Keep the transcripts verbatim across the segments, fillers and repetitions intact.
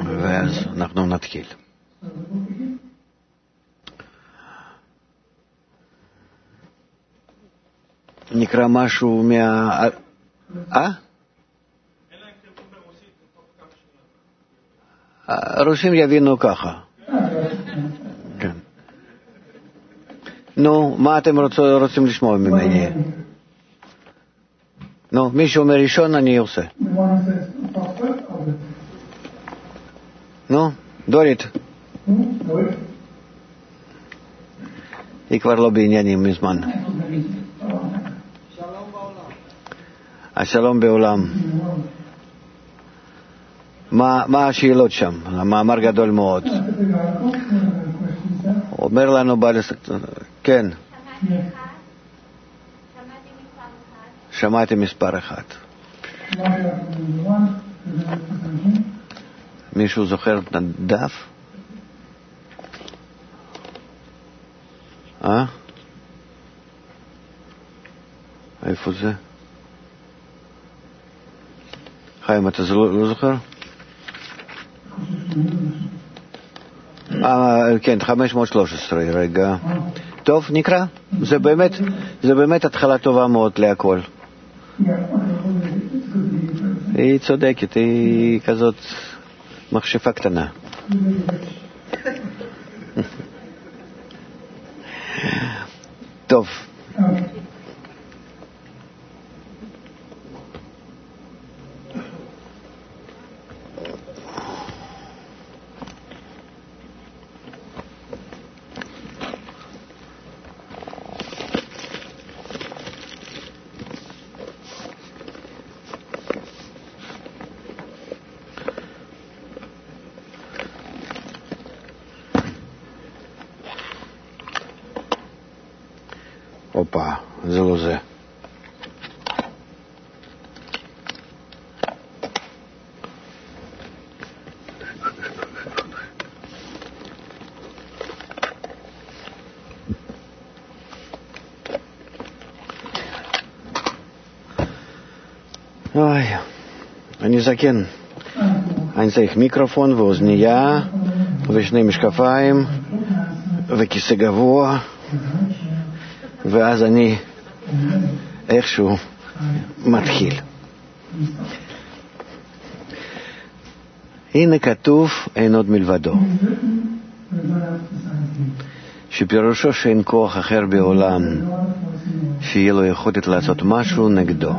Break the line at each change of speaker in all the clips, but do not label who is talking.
ואז אנחנו נתחיל. נקרא משהו מה... אה? הרוסים יבינו ככה. כן. נו, מה אתם רוצים לשמוע ממני? נו, מי שאומר ראשון אני עושה. נו, דורית. היא כבר לא בעניינים מזמן. השלום בעולם. מה, מה השאלות שם? המאמר גדול מאוד. אומר לנו בעל... כן. שמעתי מספר אחד. מישהו זוכר את הדף? אה? איפה זה? חיים, אתה לא, לא זוכר? אה, כן, חמש מאות ושלוש עשרה, רגע. טוב, נקרא. זה באמת, זה באמת התחלה טובה מאוד להכל. היא צודקת, היא כזאת מחשבה קטנה. טוב. הופה, זה לא זה. אוי, אני זקן. אני צריך מיקרופון ואוזנייה ושני משקפיים וכיסא גבוה, ואז אני איכשהו מתחיל. הנה כתוב אין עוד מלבדו, שפירושו שאין כוח אחר בעולם שיהיה לו יכולת לעשות משהו נגדו.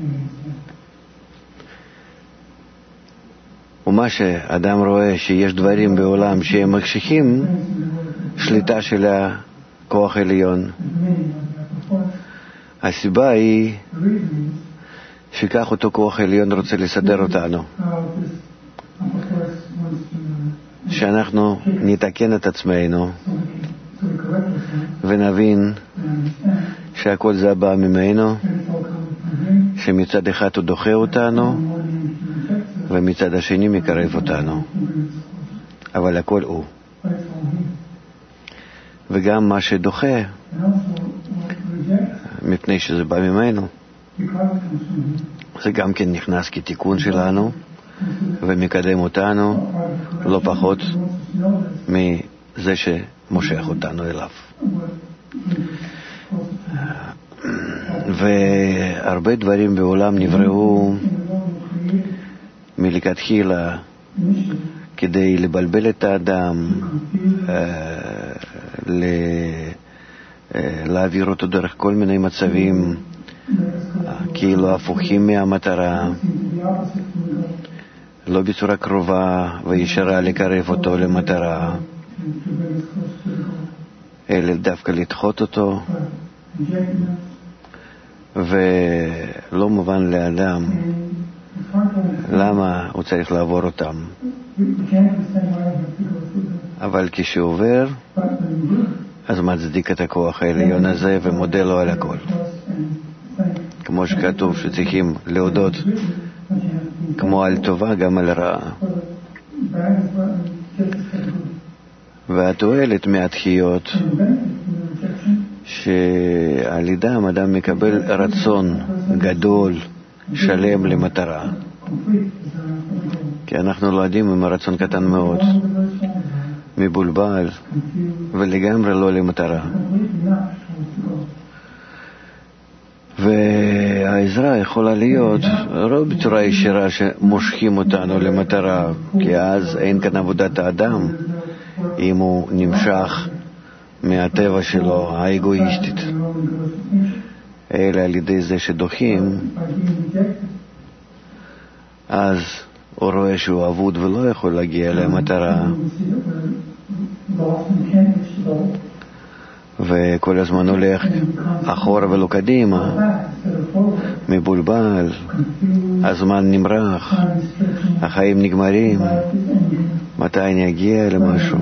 ומה שאדם רואה שיש דברים בעולם שהם מקשיחים שליטה של הכוח העליון, הסיבה היא שכך אותו כוח העליון רוצה לסדר אותנו, שאנחנו נתקן את עצמנו ונבין שהכל זה בא ממנו, שמצד אחד הוא דוחה אותנו ומצד השני מקרב אותנו, אבל הכל הוא. וגם מה שדוחה, מפני שזה בא ממנו, זה גם כן נכנס כתיקון שלנו ומקדם אותנו לא פחות מזה שמושך אותנו אליו. והרבה דברים בעולם נבראו מלכתחילה כדי לבלבל את האדם, להעביר אותו דרך כל מיני מצבים כאילו הפוכים מהמטרה, לא בצורה קרובה וישרה לקרב אותו למטרה, אלא דווקא לדחות אותו. ולא מובן לאדם למה הוא צריך לעבור אותם, אבל כשעובר אז מצדיק את הכוח העליון הזה ומודה לו על הכל, כמו שכתוב שצריכים להודות כמו על טובה גם על רעה. והתועלת מהתחיות שעל ידם אדם מקבל רצון גדול שלם למטרה, כי אנחנו נולדים עם הרצון קטן מאוד, מבולבל ולגמרי לא למטרה. והעזרה יכולה להיות לא בצורה ישירה שמושכים אותנו למטרה, כי אז אין כאן עבודת האדם אם הוא נמשך מהטבע שלו האגואיסטית, אלא על ידי זה שדוחים, אז הוא רואה שהוא עבוד ולא יכול להגיע למטרה, וכל הזמן הולך אחורה ולא קדימה, מבולבל, הזמן נמרח, החיים נגמרים, מתי אני אגיע למשהו?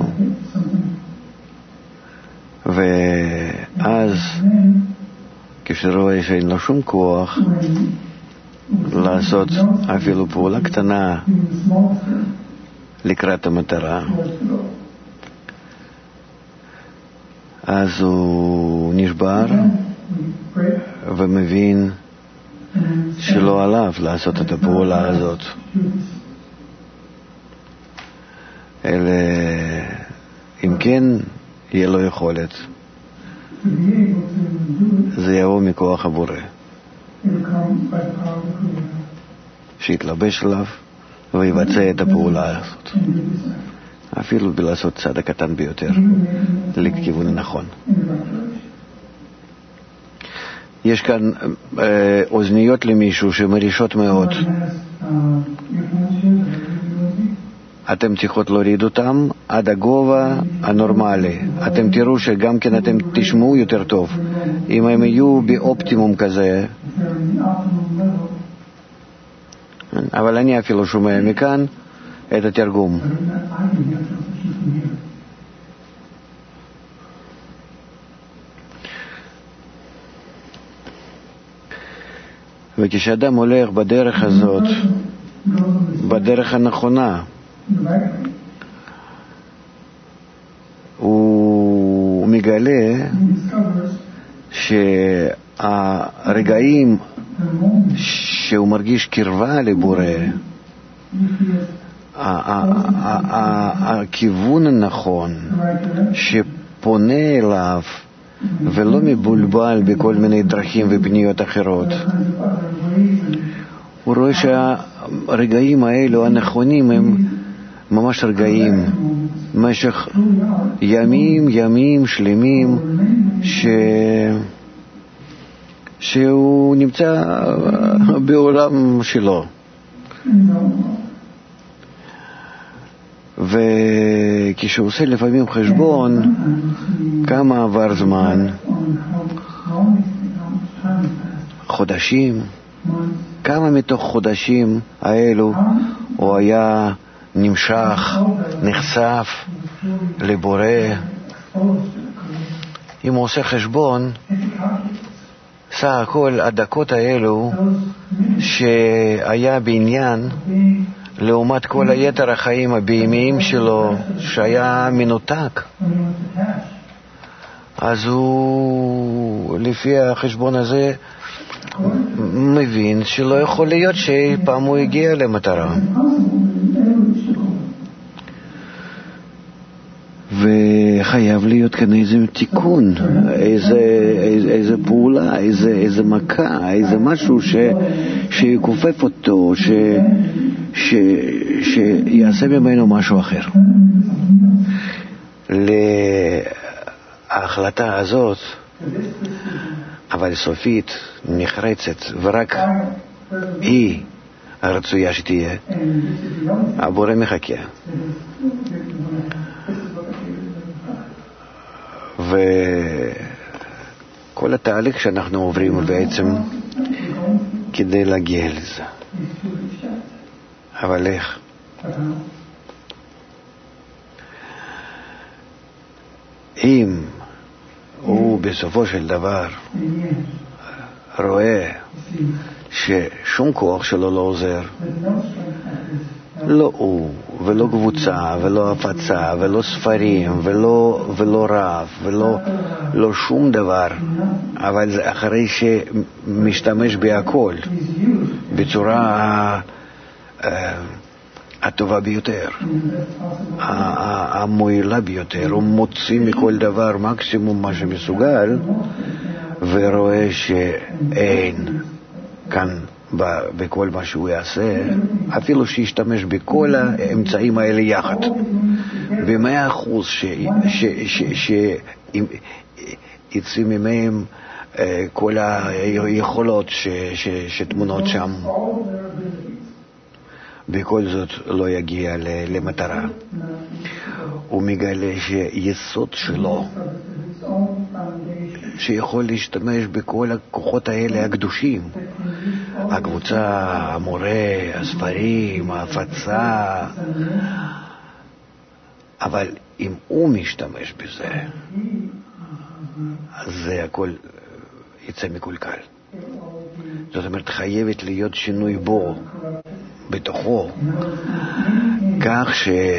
ואז כשרואה שאין לו שום כוח לעשות אפילו פעולה קטנה לקראת המטרה, אז הוא נשבר ומבין שלא עליו לעשות את הפעולה הזאת, אלא אם כן יהיה לו יכולת, זה יבוא מכוח הבורא שיתלבש עליו ויבצע את הפעולה הזאת, אפילו בלעשות צעד הקטן ביותר לכיוון הנכון. יש כאן אה, אוזניות למישהו שמרישות מאוד, אתם צריכות להוריד אותם עד הגובה הנורמלי. אתם תראו שגם כן אתם תשמעו יותר טוב אם הם יהיו באופטימום כזה, אבל אני אפילו שומע מכאן את התרגום. וכשאדם הולך בדרך הזאת, בדרך הנכונה, הוא מגלה שהרגעים שהוא מרגיש קרבה לבורא, הכיוון הנכון שפונה אליו ולא מבולבל בכל מיני דרכים ופניות אחרות, הוא רואה שהרגעים האלו הנכונים הם ממש רגעים במשך ימים ימים שלמים ש... שהוא נמצא בעולם שלו, וכשהוא עושה לפעמים חשבון כמה עבר זמן, חודשים, כמה מתוך חודשים האלו הוא היה נמשך, נחשף לבורא, אם הוא עושה חשבון סך הכל הדקות האלו שהיה בעניין לעומת כל היתר החיים הבהמיים שלו שהיה מנותק, אז הוא לפי החשבון הזה מבין שלא יכול להיות שפעם הוא הגיע למטרה, וחייב להיות כאן איזה תיקון, איזה, איזה, איזה פעולה, איזה, איזה מכה, איזה משהו ש, שיקופף אותו, ש, ש, שיעשה ממנו משהו אחר. להחלטה הזאת, אבל סופית, נחרצת, ורק היא הרצויה שתהיה, הבורא מחכה. וכל התהליך שאנחנו עוברים בעצם כדי להגיע לזה. אבל איך? אם הוא בסופו של דבר רואה ששום כוח שלו לא עוזר, לא הוא, ולא קבוצה, ולא הפצה, ולא ספרים, ולא, ולא רב, ולא לא שום דבר, אבל אחרי שמשתמש בהכל, בצורה uh, הטובה ביותר, המועילה ביותר. הוא מוציא מכל דבר מקסימום מה שמסוגל, ורואה שאין כאן בכל מה שהוא יעשה, אפילו שישתמש בכל האמצעים האלה יחד, במאה אחוז שיצא ממהם כל היכולות שתמונות שם, בכל זאת לא יגיע למטרה. הוא מגלה שיסוד שלו, שיכול להשתמש בכל הכוחות האלה הקדושים, הקבוצה, המורה, הספרים, ההפצה, אבל אם הוא משתמש בזה, אז זה הכל יצא מקולקל. זאת אומרת, חייבת להיות שינוי בו, בתוכו, כך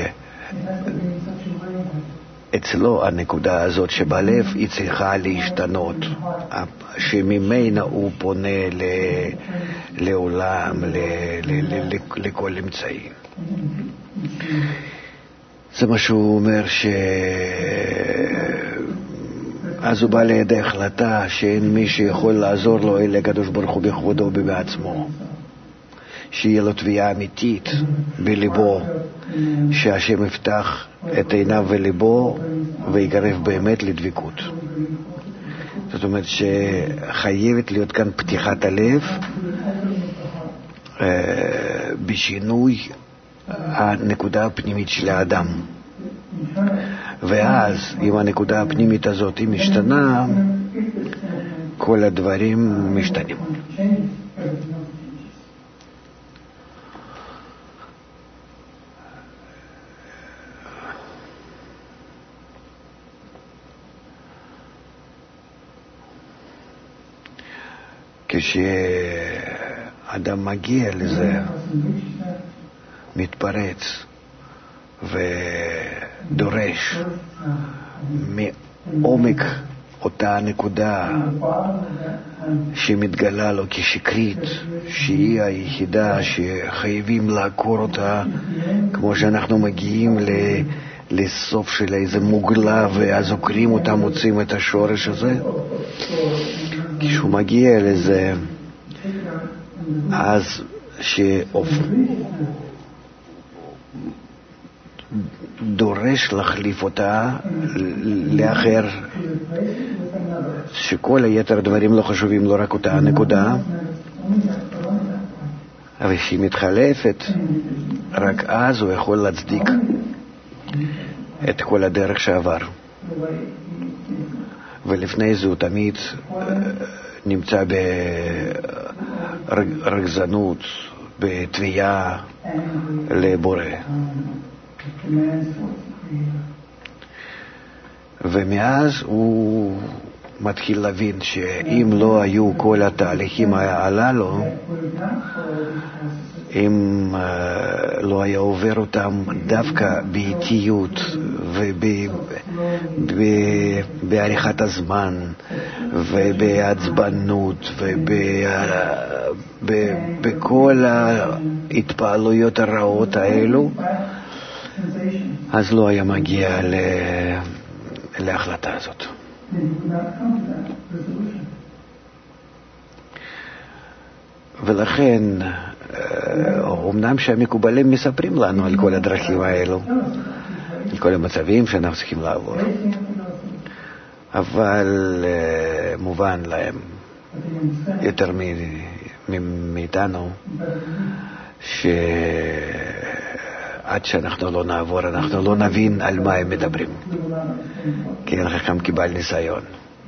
שאצלו הנקודה הזאת שבלב היא צריכה להשתנות, שממנה הוא פונה ל... לעולם, ל... ל... ל... לכל אמצעי. זה מה שהוא אומר, ש... אז הוא בא לידי החלטה שאין מי שיכול לעזור לו אלא הקדוש ברוך הוא בכבודו ובעצמו, שיהיה לו תביעה אמיתית בליבו, שהשם יפתח את עיניו וליבו ויגרב באמת לדבקות. זאת אומרת שחייבת להיות כאן פתיחת הלב בשינוי הנקודה הפנימית של האדם, ואז אם הנקודה הפנימית הזאת היא משתנה, כל הדברים משתנים. כשאדם מגיע לזה, מתפרץ ודורש מעומק אותה נקודה שמתגלה לו כשקרית, שהיא היחידה שחייבים לעקור אותה, כמו שאנחנו מגיעים לסוף של איזה מוגלה ואז עוקרים אותה, מוצאים את השורש הזה. כשהוא מגיע לזה, אז שדורש להחליף אותה לאחר, שכל היתר דברים לא חשובים, לא רק אותה הנקודה, אבל שהיא מתחלפת, רק אז הוא יכול להצדיק את כל הדרך שעבר. ולפני זה הוא תמיד נמצא ברגזנות, בתביעה לבורא. ומאז הוא מתחיל להבין שאם לא היו כל התהליכים הללו, אם לא היה עובר אותם דווקא באיטיות ובעריכת הזמן ובעצבנות ובכל ההתפעלויות הרעות האלו, אז לא היה מגיע להחלטה הזאת. ולכן אמנם שהמקובלים מספרים לנו על כל הדרכים האלו, על כל המצבים שאנחנו צריכים לעבור, אבל מובן להם יותר מאיתנו שעד שאנחנו לא נעבור אנחנו לא נבין על מה הם מדברים, כי אין חכם קיבל ניסיון.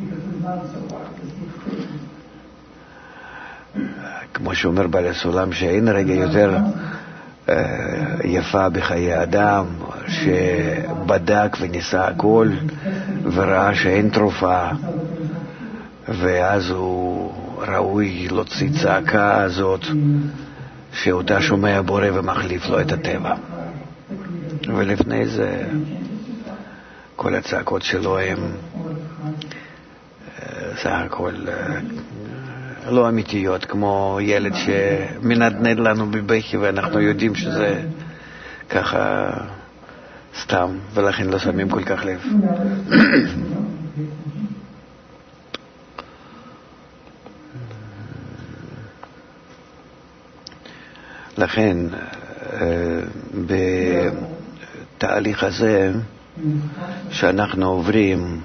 כמו שאומר בעל הסולם, שאין רגע יותר יפה בחיי אדם, שבדק וניסה הכל וראה שאין תרופה, ואז הוא ראוי להוציא צעקה הזאת שאותה שומע בורא ומחליף לו את הטבע. ולפני זה כל הצעקות שלו הם סך הכל לא אמיתיות, כמו ילד שמנדנד לנו בבכי ואנחנו יודעים שזה ככה סתם, ולכן לא שמים כל כך לב. לכן בתהליך הזה שאנחנו עוברים,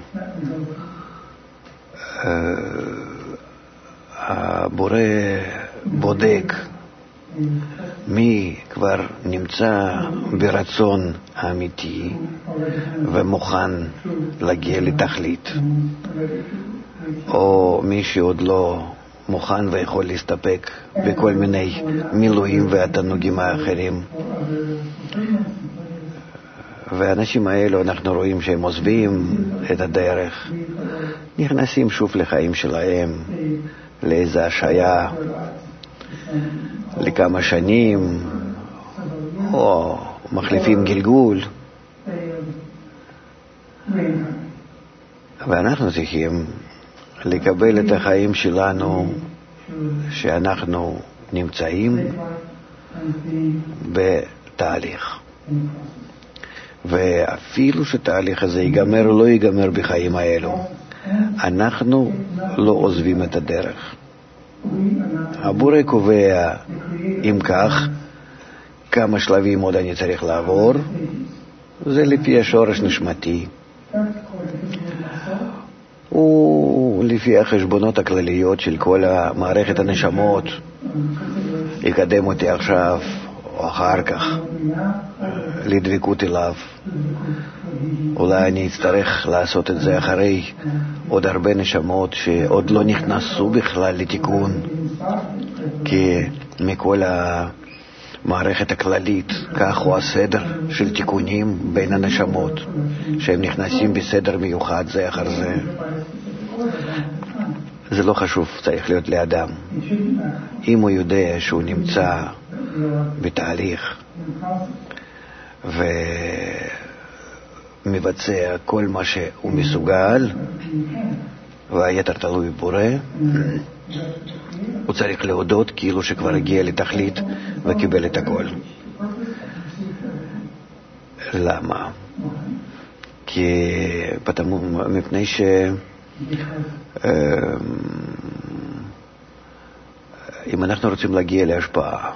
הבורא בודק מי כבר נמצא ברצון האמיתי ומוכן להגיע לתכלית, או מי שעוד לא מוכן ויכול להסתפק בכל מיני מילואים והתענוגים האחרים. והאנשים האלו, אנחנו רואים שהם עוזבים את הדרך, נכנסים שוב לחיים שלהם, לאיזו השעיה לכמה שנים, או מחליפים גלגול. ואנחנו צריכים לקבל את החיים שלנו שאנחנו נמצאים בתהליך. ואפילו שתהליך הזה ייגמר או לא ייגמר בחיים האלו, אנחנו לא עוזבים את הדרך. הבורא קובע אם כך כמה שלבים עוד אני צריך לעבור, זה לפי השורש נשמתי ולפי החשבונות הכלליות של כל המערכת הנשמות, יקדם אותי עכשיו או אחר כך לדבקות אליו. אולי אני אצטרך לעשות את זה אחרי עוד הרבה נשמות שעוד לא נכנסו בכלל לתיקון, כי מכל המערכת הכללית כך הוא הסדר של תיקונים בין הנשמות, שהם נכנסים בסדר מיוחד זה אחר זה. זה לא חשוב, צריך להיות לאדם. אם הוא יודע שהוא נמצא בתהליך ומבצע כל מה שהוא מסוגל והיתר תלוי בורא, הוא צריך להודות כאילו שכבר הגיע לתכלית וקיבל את הכל. למה? כי פתאום, מפני ש אם אנחנו רוצים להגיע להשפעה,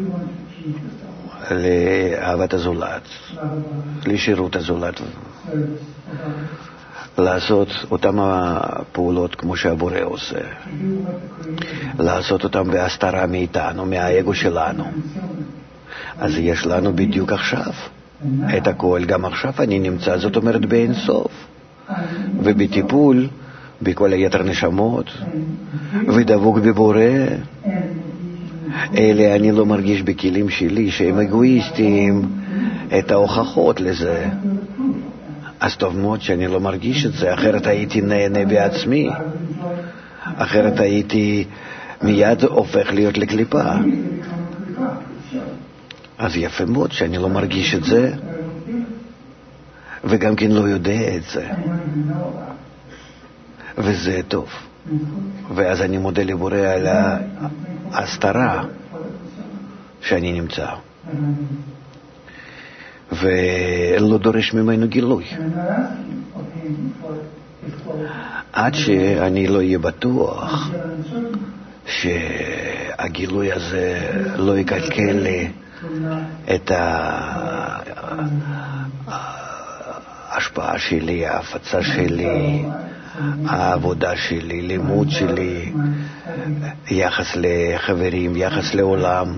לאהבת הזולת, לשירות הזולת, לעשות אותם הפעולות כמו שהבורא עושה, לעשות אותם בהסתרה מאיתנו, מהאגו שלנו, אז יש לנו בדיוק עכשיו את הכל. גם עכשיו אני נמצא, זאת אומרת באין סוף, ובטיפול בכל היתר נשמות, ודבוק בבורא. אלה אני לא מרגיש בכלים שלי שהם אגואיסטיים את ההוכחות לזה. אז טוב מאוד שאני לא מרגיש את זה, אחרת הייתי נהנה בעצמי, אחרת הייתי מיד הופך להיות לקליפה. אז יפה מאוד שאני לא מרגיש את זה, וגם כן לא יודע את זה, וזה טוב. ואז אני מודה לבורא על ההסתרה שאני נמצא, ולא דורש ממנו גילוי, עד שאני לא אהיה בטוח שהגילוי הזה לא יקלקל לי את ההשפעה שלי, ההפצה שלי, העבודה שלי, לימוד שלי, יחס לחברים, יחס לעולם,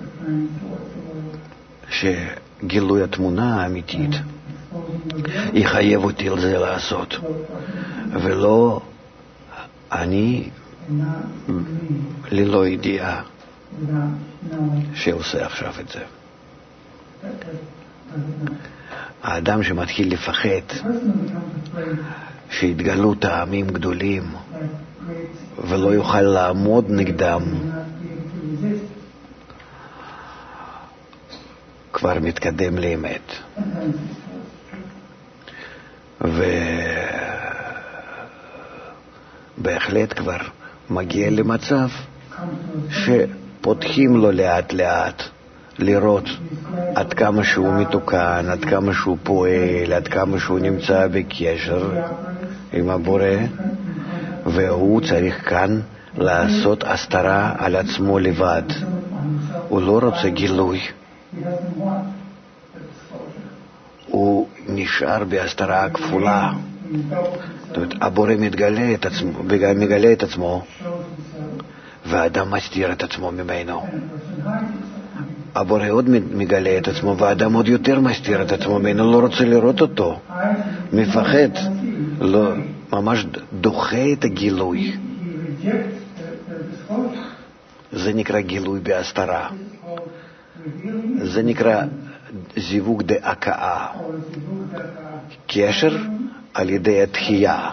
שגילוי התמונה האמיתית יחייב אותי על זה לעשות, ולא אני ללא ידיעה שעושה עכשיו את זה. האדם שמתחיל לפחד שיתגלו טעמים גדולים ולא יוכל לעמוד נגדם, כבר מתקדם לאמת. ובהחלט כבר מגיע למצב שפותחים לו לאט לאט לראות עד כמה שהוא מתוקן, עד כמה שהוא פועל, עד כמה שהוא נמצא בקשר עם הבורא, והוא צריך כאן לעשות הסתרה על עצמו לבד. הוא לא רוצה גילוי, הוא נשאר בהסתרה הכפולה. זאת אומרת, הבורא מתגלה את עצמו, מגלה את עצמו, והאדם מסתיר את עצמו ממנו. הבורא עוד מגלה את עצמו, והאדם עוד יותר מסתיר את עצמו ממנו, לא רוצה לראות אותו, מפחד, לא, ממש דוחה את הגילוי. זה נקרא גילוי בהסתרה. זה נקרא זיווג דהכאה, קשר על ידי התחייה,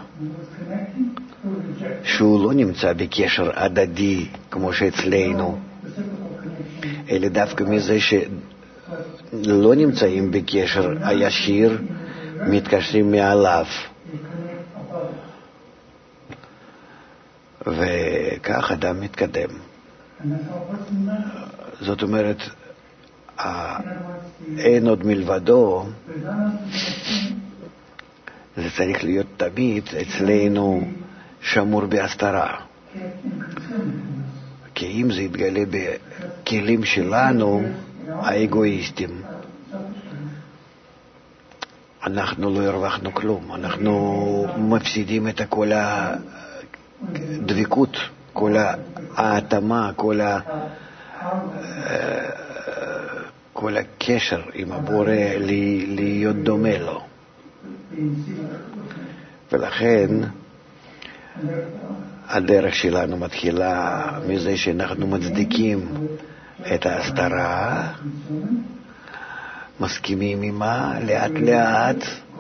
שהוא לא נמצא בקשר הדדי כמו שאצלנו, אלא דווקא מזה שלא נמצאים בקשר הישיר, מתקשרים מעליו. וכך אדם מתקדם. זאת אומרת, אין עוד מלבדו. זה צריך להיות תמיד אצלנו שמור בהסתרה. כי אם זה יתגלה בכלים שלנו, האגואיסטים, אנחנו לא הרווחנו כלום. אנחנו מפסידים את כל הדבקות, כל ההתאמה, כל ה... כל הקשר עם הבורא להיות דומה לו. ולכן הדרך שלנו מתחילה מזה שאנחנו מצדיקים את ההסתרה, מסכימים עימה לאט לאט,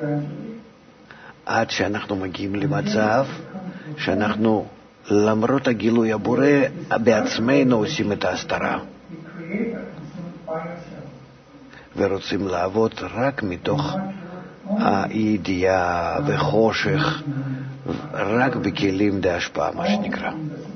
עד שאנחנו מגיעים למצב שאנחנו למרות הגילוי הבורא בעצמנו עושים את ההסתרה, ורוצים לעבוד רק מתוך הידיעה וחושך, רק בכלים דהשפעה, מה שנקרא.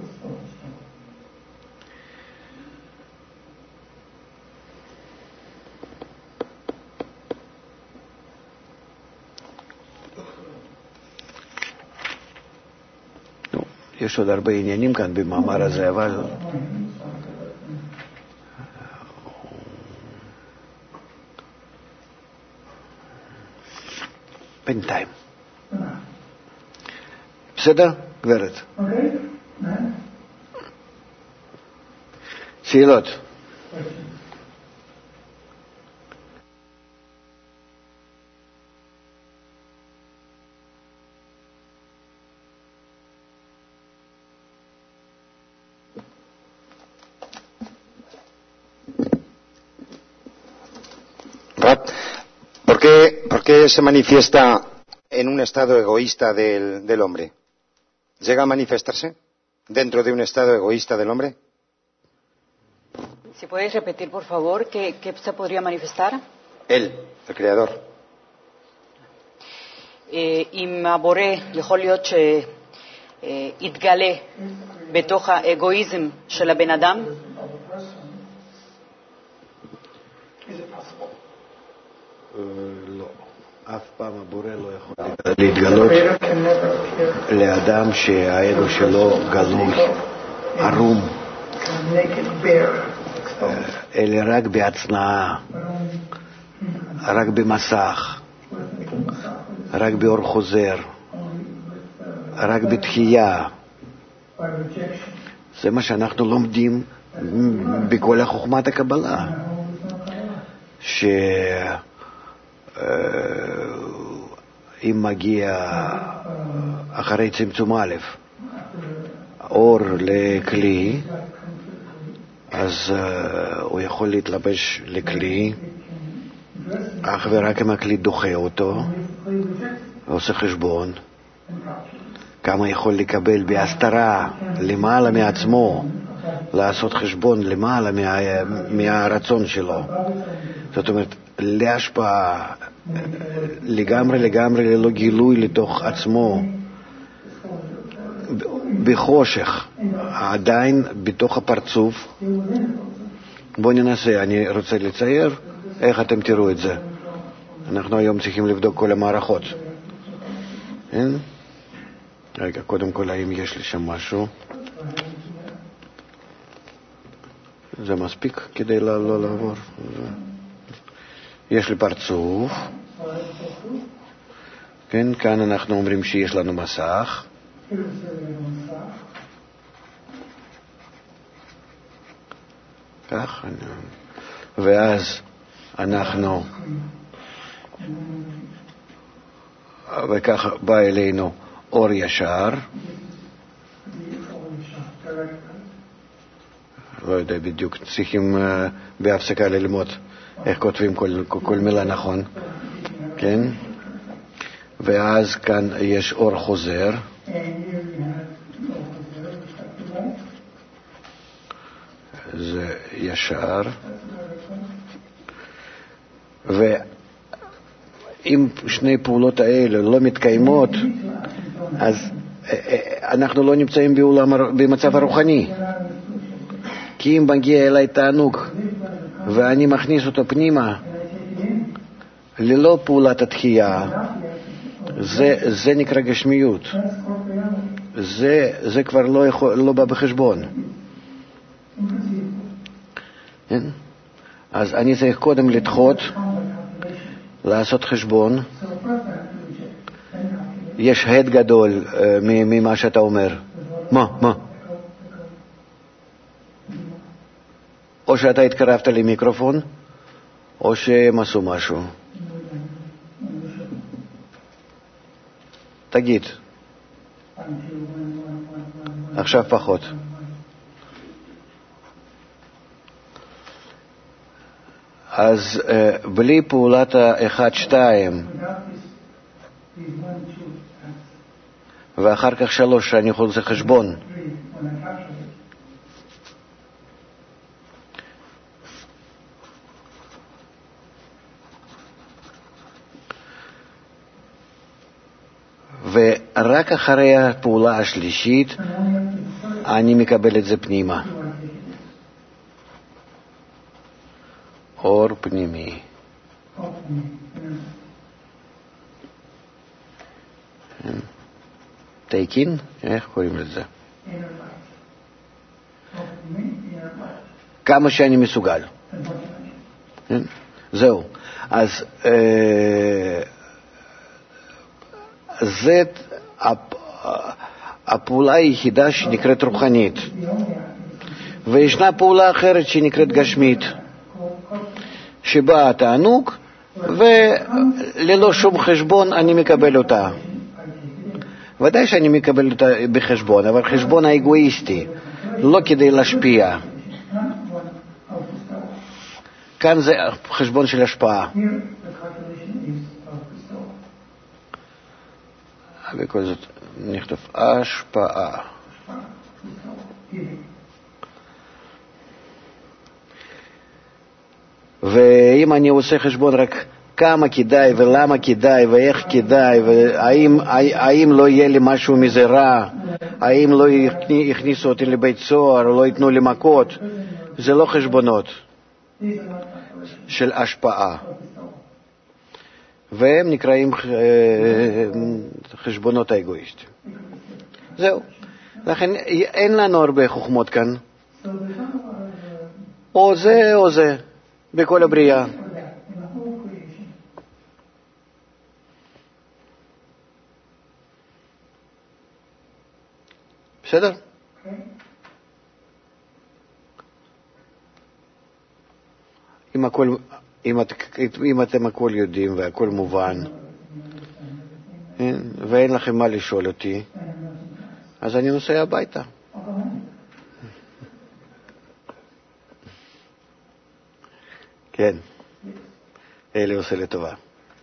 יש עוד הרבה עניינים כאן במאמר הזה, אבל בינתיים. בסדר, גברת? שאלות?
¿Por qué, ¿Por qué se manifiesta en un estado egoísta del, del hombre? ¿Llega a manifestarse dentro de un estado egoísta del hombre?
Si puedes repetir, por favor, ¿qué, qué se podría manifestar?
Él, el creador.
אם הבורא יכול להיות שיתגלה בתוך האגואיזם של הבן אדם?
לא, אף פעם הבורא לא יכול להתגלות לאדם שהאגו שלו גלוי, ערום, אלא רק בהצנעה, רק במסך, רק באור חוזר, רק בתחייה. זה מה שאנחנו לומדים בכל חוכמת הקבלה, שאם מגיע אחרי צמצום א' אור לכלי, אז הוא יכול להתלבש לכלי אך ורק אם הכלי דוחה אותו, עושה חשבון כמה יכול לקבל בהסתרה למעלה מעצמו, לעשות חשבון למעלה מה, מהרצון שלו. זאת אומרת, להשפעה לגמרי לגמרי ללא גילוי לתוך עצמו, בחושך, עדיין בתוך הפרצוף בואו ננסה, אני רוצה לצייר איך אתם תראו את זה. אנחנו היום צריכים לבדוק כל המערכות. אין? רגע, קודם כל, האם יש לי שם משהו? זה מספיק כדי לא, לא לעבור. יש לי פרצוף. כן, כאן אנחנו אומרים שיש לנו מסך. כך, ואז אנחנו, וכך בא אלינו אור ישר. לא יודע בדיוק, צריכים בהפסקה ללמוד איך כותבים כל, כל מילה נכון. כן? ואז כאן יש אור חוזר. זה ישר. ואם שני פעולות האלה לא מתקיימות, אז אנחנו לא נמצאים בעולם, במצב הרוחני. כי אם מגיע אליי תענוג ואני מכניס אותו פנימה ללא פעולת התחייה, זה, זה נקרא גשמיות. זה, זה כבר לא, יכול, לא בא בחשבון. כן? אז אני צריך קודם לדחות, לעשות חשבון. יש הד גדול uh, ממה שאתה אומר. מה? מה? או שאתה התקרבת למיקרופון, או שהם עשו משהו. תגיד. עכשיו פחות. אז uh, בלי פעולת ה-אחד שתיים ואחר כך שלוש שאני יכול לעשות חשבון, ורק אחרי הפעולה השלישית אני מקבל את זה פנימה. אור פנימי. תיקין? איך קוראים לזה? כמה שאני מסוגל. זהו. אז זה הפעולה היחידה שנקראת רוחנית. וישנה פעולה אחרת שנקראת גשמית, שבה התענוג, וללא שום חשבון אני מקבל אותה. ודאי שאני מקבל אותה בחשבון, אבל חשבון האגואיסטי, לא כדי להשפיע. כאן זה חשבון של השפעה. בכל זאת נכתוב השפעה. ואם אני עושה חשבון רק כמה כדאי ולמה כדאי ואיך כדאי והאם האם לא יהיה לי משהו מזה רע, האם לא יכניסו אותי לבית סוהר או לא ייתנו לי מכות, זה לא חשבונות של השפעה, והם נקראים חשבונות האגואיסטים. זהו. לכן אין לנו הרבה חוכמות כאן, או זה או זה בכל הבריאה. בסדר? אם הכל, אם, את, אם אתם הכל יודעים והכל מובן, ואין לכם מה לשאול אותי, אז אני נוסע הביתה. כן, אלי עושה לי טובה.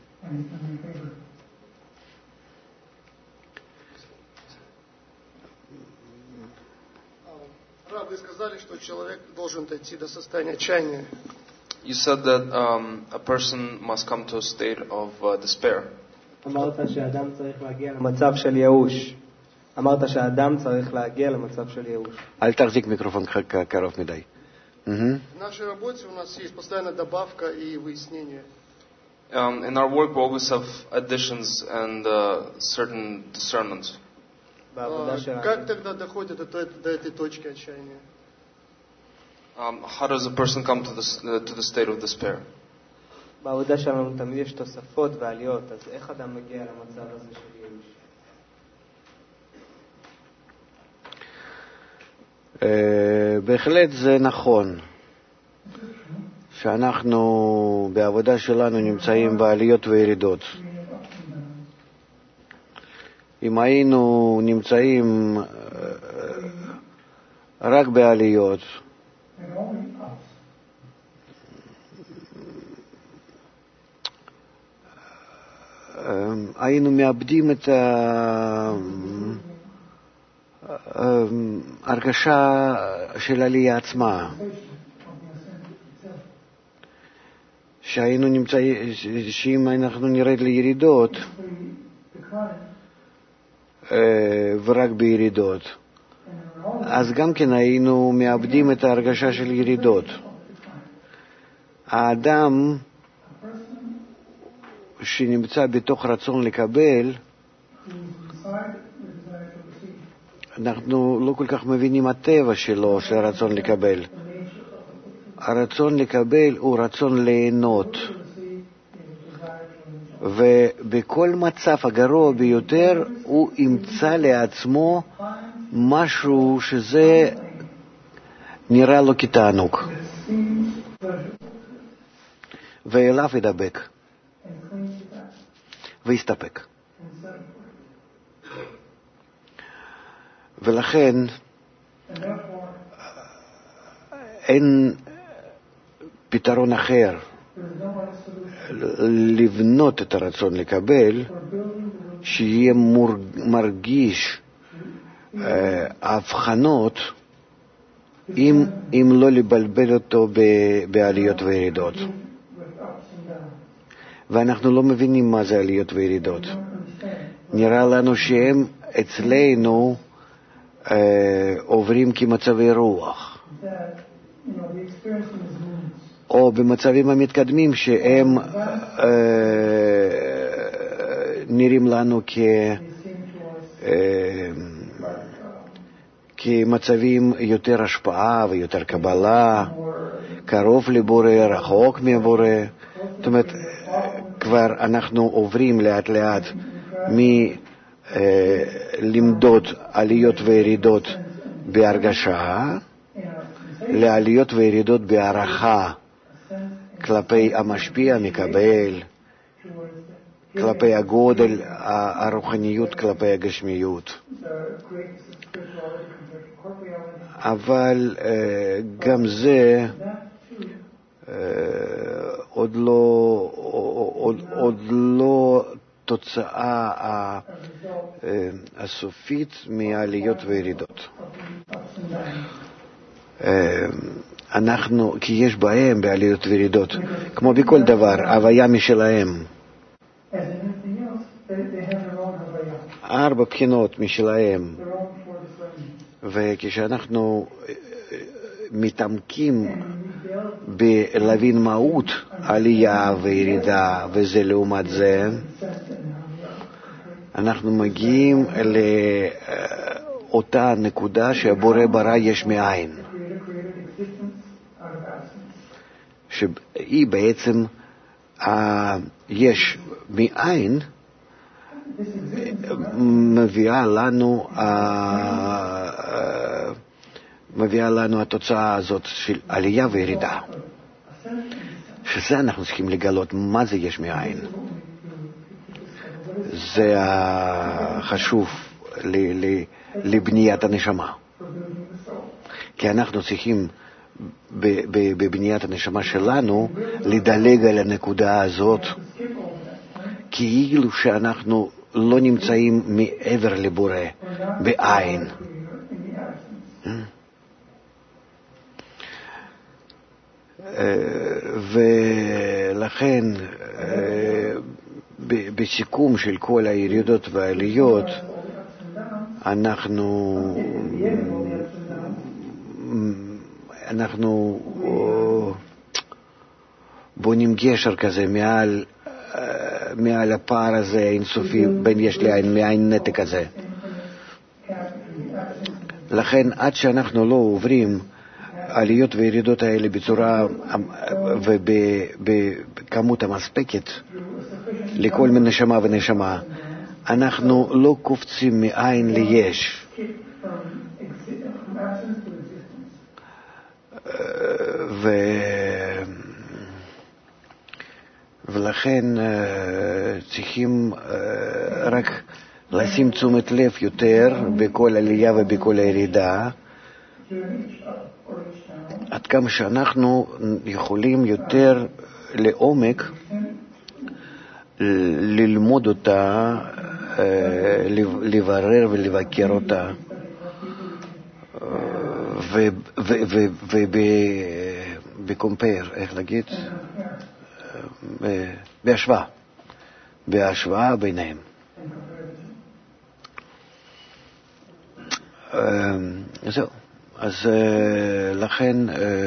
Вы сказали, что человек должен дойти до состояния отчаяния.
You said that um, a person must come to a state of uh, despair.
אמרת שאדם צריך להגיע למצב של ייאוש. אמרת שאדם צריך להגיע למצב של ייאוש.
אל תחזיק מיקרופון קרוב מדי. Мгм.
В нашей работе у нас есть постоянно добавка и выяснение.
Um, in our work, we always have additions and uh, certain discernment.
בעבודה
А,
שלנו.
Как тогда доходит до, этой- до этой точки отчаяния?
Um, how does a person come to, this, uh, to the state of despair?
בעבודה שלנו תמיד יש תוספות ועליות, אז איך אדם מגיע למצב הזה של ייאוש?
אה, בהחלט זה נכון שאנחנו בעבודה שלנו נמצאים בעליות וירידות. אם היינו נמצאים אה, רק בעליות, אה, היינו מאבדים את ה... הרגשה של עלייה עצמה. שהיינו נמצאים, שאם אנחנו נרד לירידות ורק בירידות, אז גם כן היינו מאבדים את ההרגשה של ירידות. האדם שנמצא בתוך רצון לקבל, אנחנו לא כל כך מבינים הטבע שלו, של הרצון לקבל. הרצון לקבל הוא רצון ליהנות. ובכל מצב הגרוע ביותר הוא ימצא לעצמו משהו שזה נראה לו כתענוג. ואליו ידבק. ויסתפק. ולכן אין פתרון אחר לבנות את הרצון לקבל שיהיה מרגיש הבחנות אם, אם לא לבלבל אותו בעליות וירידות. ואנחנו לא מבינים מה זה עליות וירידות. נראה לנו שהם אצלנו עוברים כמצבי רוח, או במצבים המתקדמים שהם נראים לנו כ... כמצבים יותר השפעה ויותר קבלה, קרוב לבורא, רחוק מבורא. זאת אומרת, כבר אנחנו עוברים לאט לאט מלמדוד עליות וירידות בהרגשה לעליות וירידות בהערכה כלפי המשפיע מקבל, כלפי הגודל הרוחניות, כלפי הגשמיות. אבל גם זה עוד לא, עוד, עוד לא תוצאה הסופית מעליות וירידות. אנחנו, כי יש בהם בעליות וירידות, כמו בכל דבר, הוויה משלהם. ארבע בחינות משלהם. וכשאנחנו מתעמקים בלהבין מהות עלייה וירידה וזה לעומת זה, אנחנו מגיעים לאותה נקודה שהבורא ברא יש מאין, שהיא בעצם יש מאין מביאה לנו מביאה לנו התוצאה הזאת של עלייה וירידה, שזה אנחנו צריכים לגלות מה זה יש מאין. זה חשוב לבניית הנשמה, כי אנחנו צריכים בבניית הנשמה שלנו לדלג על הנקודה הזאת, כאילו שאנחנו לא נמצאים מעבר לבורא בעין. ולכן בסיכום של כל הירידות והעליות אנחנו אנחנו בונים גשר כזה מעל, מעל הפער הזה אינסופי בין יש לעין, מעין נתק הזה. לכן עד שאנחנו לא עוברים עליות וירידות האלה בצורה ובכמות המספקת לכל נשמה ונשמה, אנחנו לא קופצים מעין ליש. ו... ולכן צריכים רק לשים תשומת לב יותר בכל עלייה ובכל הירידה, עד כמה שאנחנו יכולים יותר לעומק ללמוד אותה, לברר ולבקר אותה, ובקומפר, איך להגיד? בהשוואה, בהשוואה ביניהם. זהו. אז לכן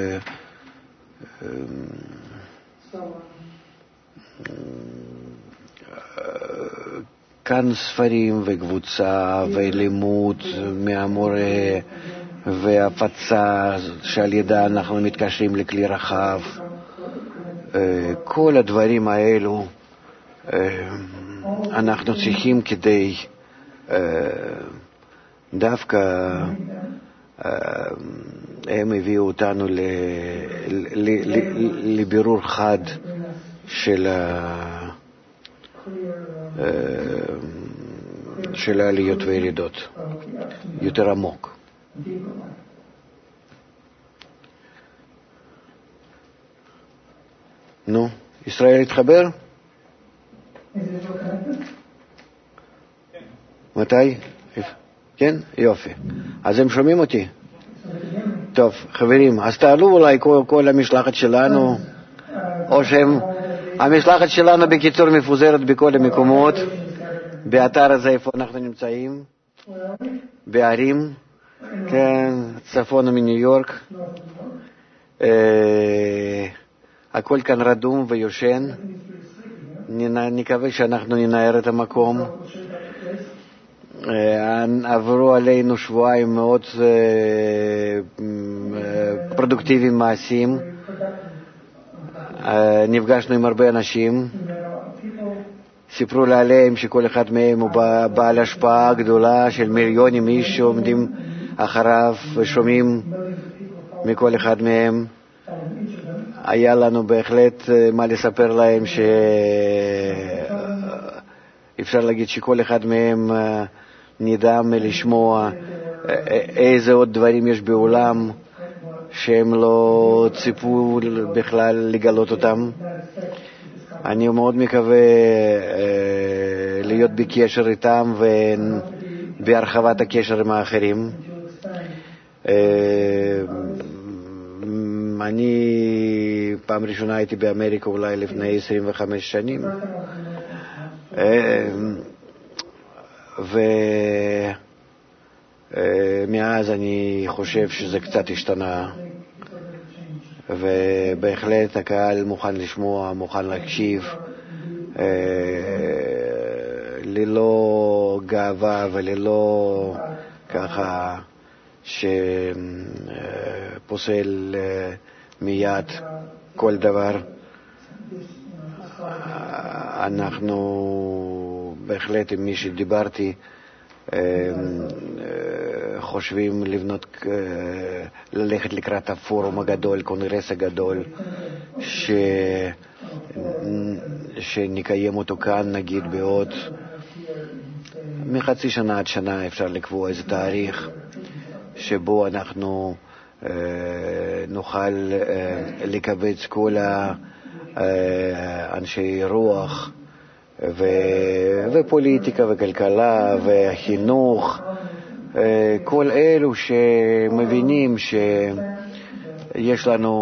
כאן ספרים וקבוצה ולימוד מהמורה והפצה שעל ידה אנחנו מתקשרים לכלי רחב, כל הדברים האלו אנחנו צריכים כדי דווקא הם הביאו אותנו לבירור חד של של העליות וירידות, יותר עמוק. נו, ישראל התחבר? מתי? כן? יופי. אז הם שומעים אותי? טוב, חברים, אז תעלו אולי כל, כל המשלחת שלנו, או שהם, המשלחת שלנו בקיצור מפוזרת בכל המקומות, באתר הזה איפה אנחנו נמצאים, בערים, כן, צפון מניו יורק, אה, הכל כאן רדום ויושן, נקווה שאנחנו ננער את המקום. עברו עלינו שבועיים מאוד פרודוקטיביים מעשיים, נפגשנו עם הרבה אנשים, סיפרו לי עליהם שכל אחד מהם הוא בעל השפעה גדולה של מיליונים איש שעומדים אחריו ושומעים מכל אחד מהם. היה לנו בהחלט מה לספר להם, שאפשר להגיד שכל אחד מהם נדהם לשמוע איזה עוד דברים יש בעולם שהם לא ציפו בכלל לגלות אותם. אני מאוד מקווה להיות בקשר איתם ובהרחבת הקשר עם האחרים. אני פעם ראשונה הייתי באמריקה אולי לפני עשרים וחמש שנים, ומאז אני חושב שזה קצת השתנה, ובהחלט הקהל מוכן לשמוע, מוכן להקשיב, ללא גאווה וללא ככה שפוסל מיד כל דבר. אנחנו בהחלט עם מי שדיברתי חושבים לבנות, ללכת לקראת הפורום הגדול, קונגרס הגדול, ש... שנקיים אותו כאן נגיד בעוד מחצי שנה עד שנה, אפשר לקבוע איזה תאריך שבו אנחנו אה, נוכל אה, לקבץ כל האנשי רוח ו, ופוליטיקה וכלכלה וחינוך, אה, כל אלו שמבינים שיש לנו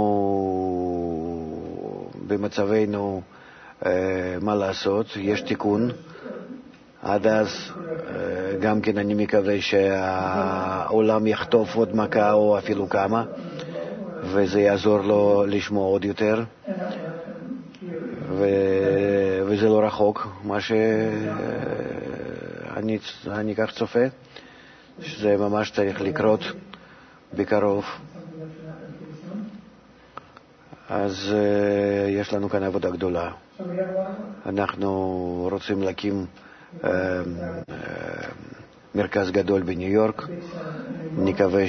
במצבנו אה, מה לעשות, יש תיקון. עד אז גם כן אני מקווה שהעולם יחטוף עוד מכה או אפילו כמה, וזה יעזור לו לשמוע עוד יותר, ו... וזה לא רחוק, מה שאני אני כך צופה, שזה ממש צריך לקרות בקרוב. אז uh, יש לנו כאן עבודה גדולה. אנחנו רוצים להקים uh, uh, מרכז גדול בניו יורק. נקווה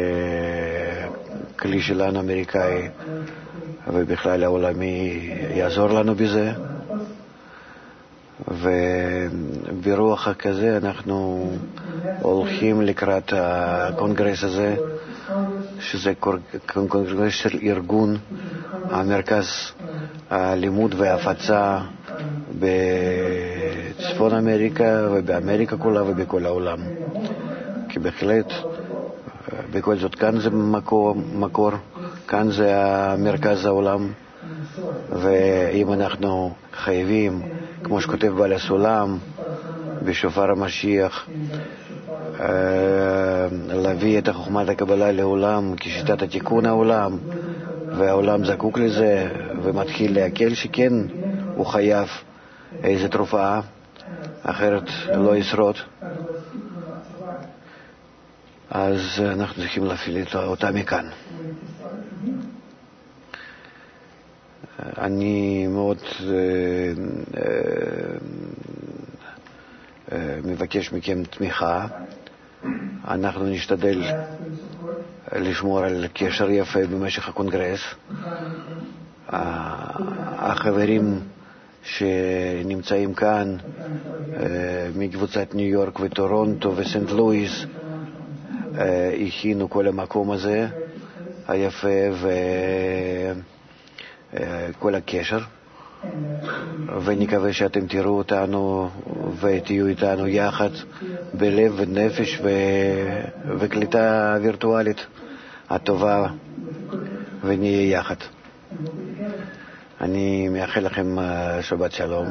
שכלי שלנו אמריקאי ובכלל העולמי יעזור לנו בזה. וברוח כזה אנחנו הולכים לקראת הקונגרס הזה, שזה קונגרס של ארגון המרכז הלימוד וההפצה בצפון אמריקה ובאמריקה כולה ובכל העולם. כי בהחלט בכל זאת כאן זה מקור, מקור כאן זה המרכז העולם, ואם אנחנו חייבים, כמו שכותב בעל הסולם בשופר המשיח, להביא את חוכמת הקבלה לעולם כשיטת התיקון העולם, והעולם זקוק לזה ומתחיל להקל שכן הוא חייב איזו תרופה, אחרת לא ישרוד, אז אנחנו צריכים להפעיל אותה מכאן. אני מאוד uh, uh, uh, מבקש מכם תמיכה. אנחנו נשתדל לשמור על קשר יפה במשך הקונגרס. uh, החברים שנמצאים כאן uh, מקבוצת ניו יורק וטורונטו וסנט לואיס uh, הכינו כל המקום הזה היפה ו... כל הקשר, ונקווה שאתם תראו אותנו ותהיו איתנו יחד בלב ונפש ו... וקליטה וירטואלית הטובה, ונהיה יחד. אני מאחל לכם שבת שלום,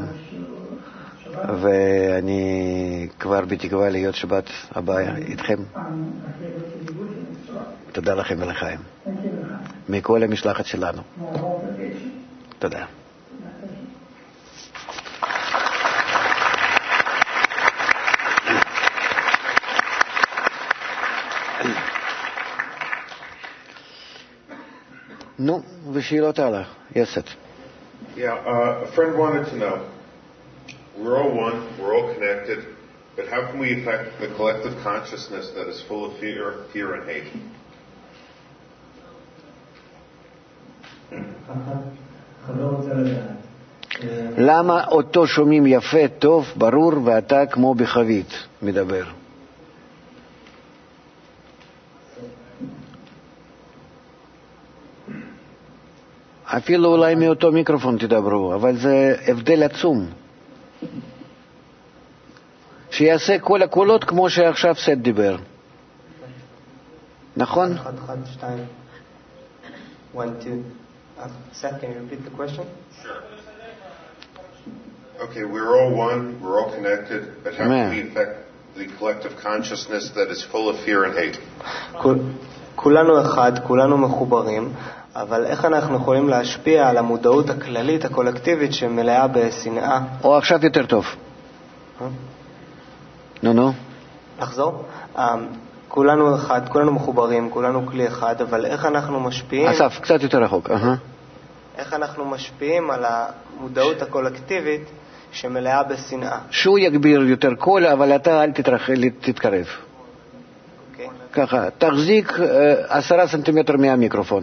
ואני כבר בתקווה להיות שבת הבאה איתכם. תודה לכם ולחיים מכל המשלחת שלנו. תודה. נו, ושאלות הלאה. Yes, it.
Yeah, uh, a friend wanted to know, we're all one, we're all connected, but how can we affect the collective consciousness that is full of fear, fear and hate?
למה אותו שומעים יפה, טוב, ברור, ואתה כמו בחבית מדבר? אפילו אולי מאותו מיקרופון תדברו, אבל זה הבדל עצום. שיעשה כל הקולות כמו שעכשיו סט דיבר. נכון?
אחד, אחד, שתיים. One, two. Uh, Seth, can you repeat the question?
Sure. Okay, we're all one, we're all connected, but how can we affect the collective consciousness that is full of fear and hate?
כולנו אחד, כולנו מחוברים, אבל איך אנחנו יכולים להשפיע על המודעות הכללית, הקולקטיבית, שמלאה בשנאה?
או עכשיו יותר טוב. נו, נו.
לחזור? כולנו אחד, כולנו מחוברים, כולנו כלי אחד, אבל איך אנחנו משפיעים...
אסף, קצת יותר רחוק.
איך אנחנו משפיעים על המודעות הקולקטיבית שמלאה בשנאה?
שהוא יגביר יותר קול, אבל אתה אל תתקרב. ככה, תחזיק עשרה סנטימטר מהמיקרופון.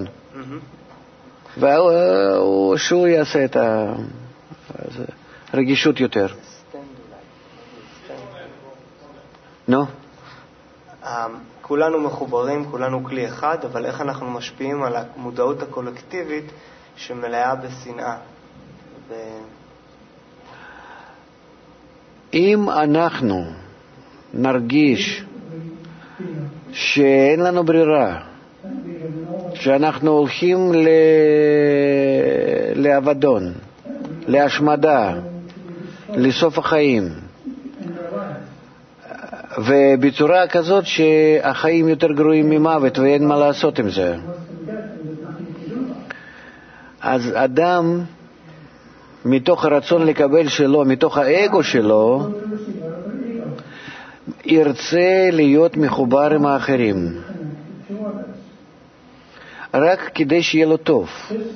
ושהוא יעשה את הרגישות יותר. נו?
כולנו מחוברים, כולנו כלי אחד, אבל איך אנחנו משפיעים על המודעות הקולקטיבית שמלאה בשנאה? ב...
אם אנחנו נרגיש שאין לנו ברירה, שאנחנו הולכים ל... לאבדון, להשמדה, לסוף החיים, ובצורה כזאת שהחיים יותר גרועים ממוות ואין מה לעשות עם זה, אז אדם, מתוך הרצון לקבל שלו, מתוך האגו שלו, ירצה להיות מחובר עם האחרים, רק כדי שיהיה לו טוב.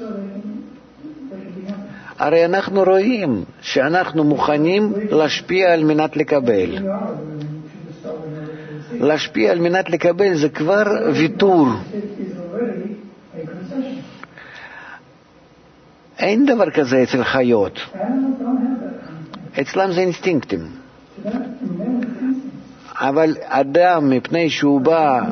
הרי אנחנו רואים שאנחנו מוכנים להשפיע על מנת לקבל. להשפיע על מנת לקבל זה כבר ויתור. אין דבר כזה אצל חיות. אצלם זה אינסטינקטים. אבל אדם, מפני שהוא בא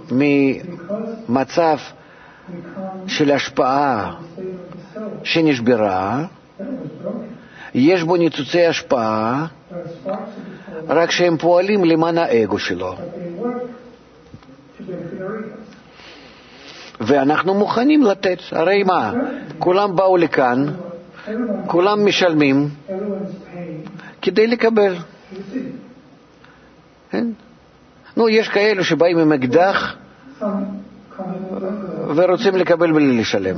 ממצב של השפעה שנשברה, יש בו ניצוצי השפעה, רק שהם פועלים למען האגו שלו. ואנחנו מוכנים לתת. הרי מה? כולם באו לכאן, כולם משלמים כדי לקבל. נו, יש כאלו שבאים עם אקדח ורוצים לקבל בלי לשלם.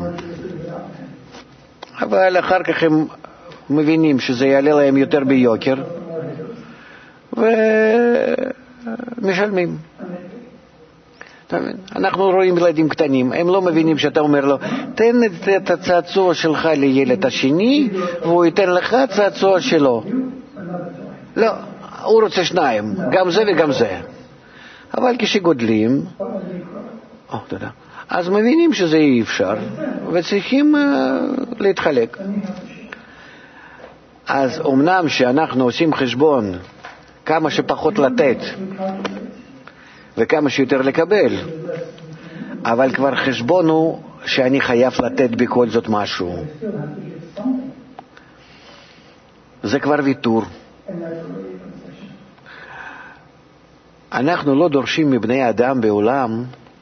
אבל אחר כך הם מבינים שזה יעלה להם יותר ביוקר ומשלמים. אנחנו רואים ילדים קטנים, הם לא מבינים שאתה אומר לו תן את הצעצוע שלך לילד השני והוא ייתן לך צעצוע שלו. לא, הוא רוצה שניים, גם זה וגם זה. אבל כשגודלים או, תודה. אז מבינים שזה אי אפשר וצריכים uh, להתחלק. אז אמנם שאנחנו עושים חשבון כמה שפחות לתת וכמה שיותר לקבל, אבל כבר חשבון הוא שאני חייב לתת בכל זאת משהו. זה כבר ויתור. אנחנו לא דורשים מבני אדם בעולם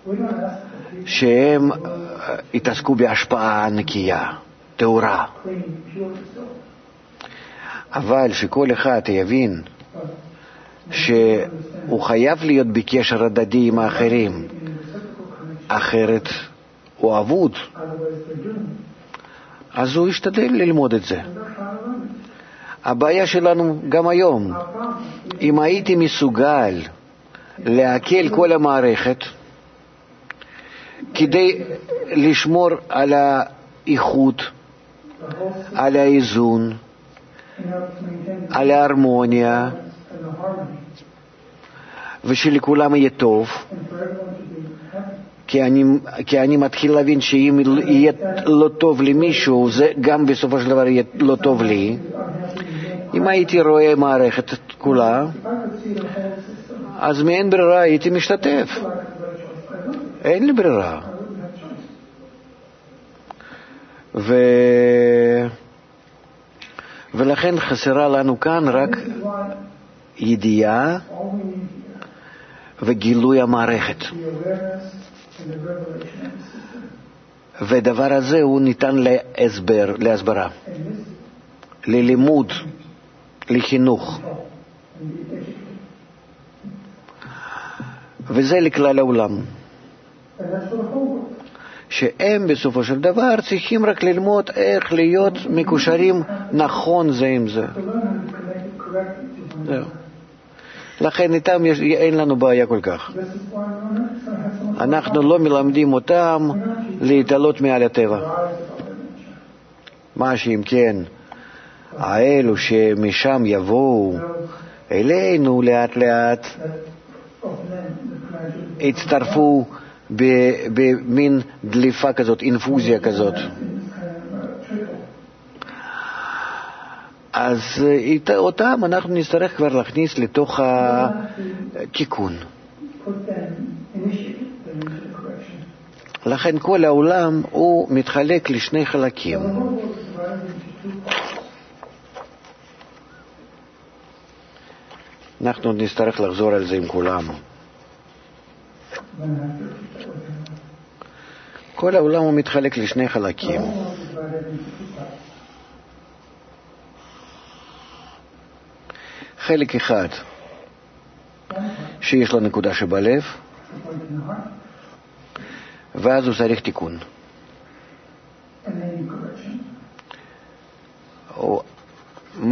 שהם יתעסקו בהשפעה נקייה, טהורה. אבל שכל אחד יבין שהוא חייב להיות בקשר הדדי עם האחרים, אחרת הוא אבוד. אז הוא ישתדל ללמוד את זה. הבעיה שלנו גם היום, אם הייתי מסוגל להקל כל המערכת כדי לשמור על האיכות, על האיזון, על ההרמוניה, ושלכולם יהיה טוב, כי אני, כי אני מתחיל להבין שאם יהיה לא טוב למישהו, זה גם בסופו של דבר יהיה לא טוב לי. אם הייתי רואה מערכת כולה, אז מאין ברירה הייתי משתתף. אין לי ברירה. ו... ולכן חסרה לנו כאן רק ידיעה וגילוי המערכת. ודבר הזה הוא ניתן להסבר, להסברה, ללימוד, לחינוך. וזה לכלל העולם. שהם בסופו של דבר צריכים רק ללמוד איך להיות מקושרים נכון זה עם זה. זהו. לכן איתם יש, אין לנו בעיה כל כך. אנחנו לא מלמדים אותם להתעלות מעל הטבע. מה שאם כן, האלו שמשם יבואו אלינו לאט לאט, הצטרפו במין דליפה כזאת, אינפוזיה כזאת. אז אותם אנחנו נצטרך כבר להכניס לתוך התיקון. לכן כל העולם הוא מתחלק לשני חלקים. אנחנו נצטרך לחזור על זה עם כולם. כל העולם הוא מתחלק לשני חלקים. חלק אחד שיש לו נקודה שבלב, ואז הוא צריך תיקון.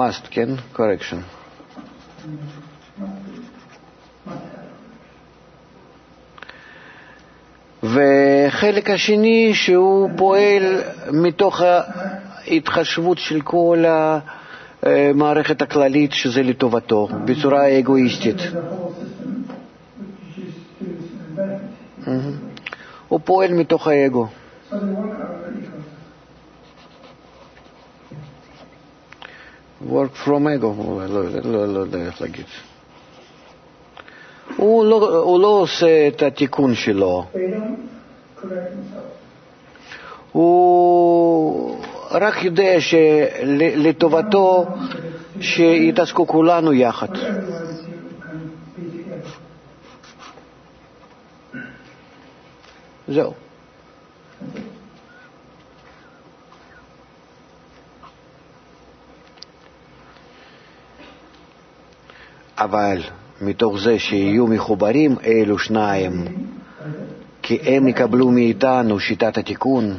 must, כן? correction. וחלק השני שהוא פועל מתוך ההתחשבות של כל המערכת הכללית שזה לטובתו, בצורה אגואיסטית. הוא פועל מתוך האגו. work from ego, לא יודע איך להגיד. הוא לא, הוא לא עושה את התיקון שלו. הוא רק יודע שלטובתו שיתעסקו כולנו יחד. זהו. אבל מתוך זה שיהיו מחוברים אלו שניים, כי הם יקבלו מאיתנו שיטת התיקון,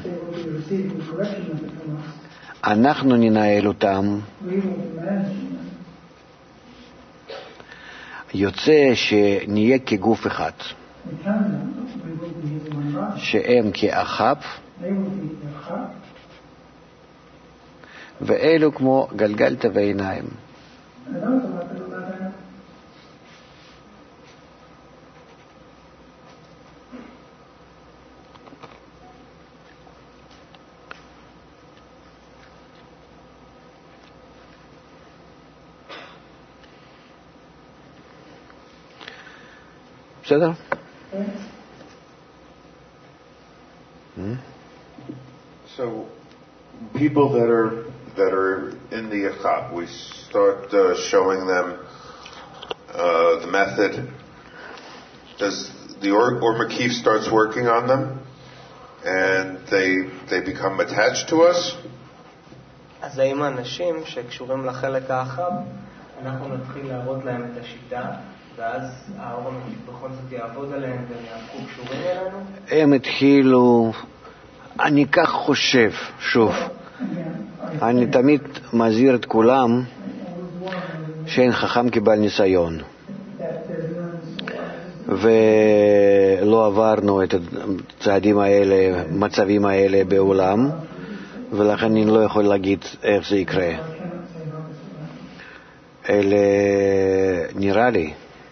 אנחנו ננהל אותם, יוצא שנהיה כגוף אחד, שהם כאחד, ואלו כמו גלגלת ועיניים. בסדר? Hmm?
So, people that are that are in the Echad, we start uh, showing them uh, the method. Does the Or, or Makif starts working on them, and they they become attached to us?
אז האם האנשים שקשורים לחלק האחד, אנחנו נתחיל להראות להם את השיטה, ואז האור המקיף בכל זאת יעבוד עליהם והם יהפכו קשורים אלינו?
הם התחילו, אני כך חושב, שוב, אני תמיד מזהיר את כולם שאין חכם כבעל ניסיון, ולא עברנו את הצעדים האלה, מצבים האלה בעולם, ולכן אני לא יכול להגיד איך זה יקרה. אלה נראה לי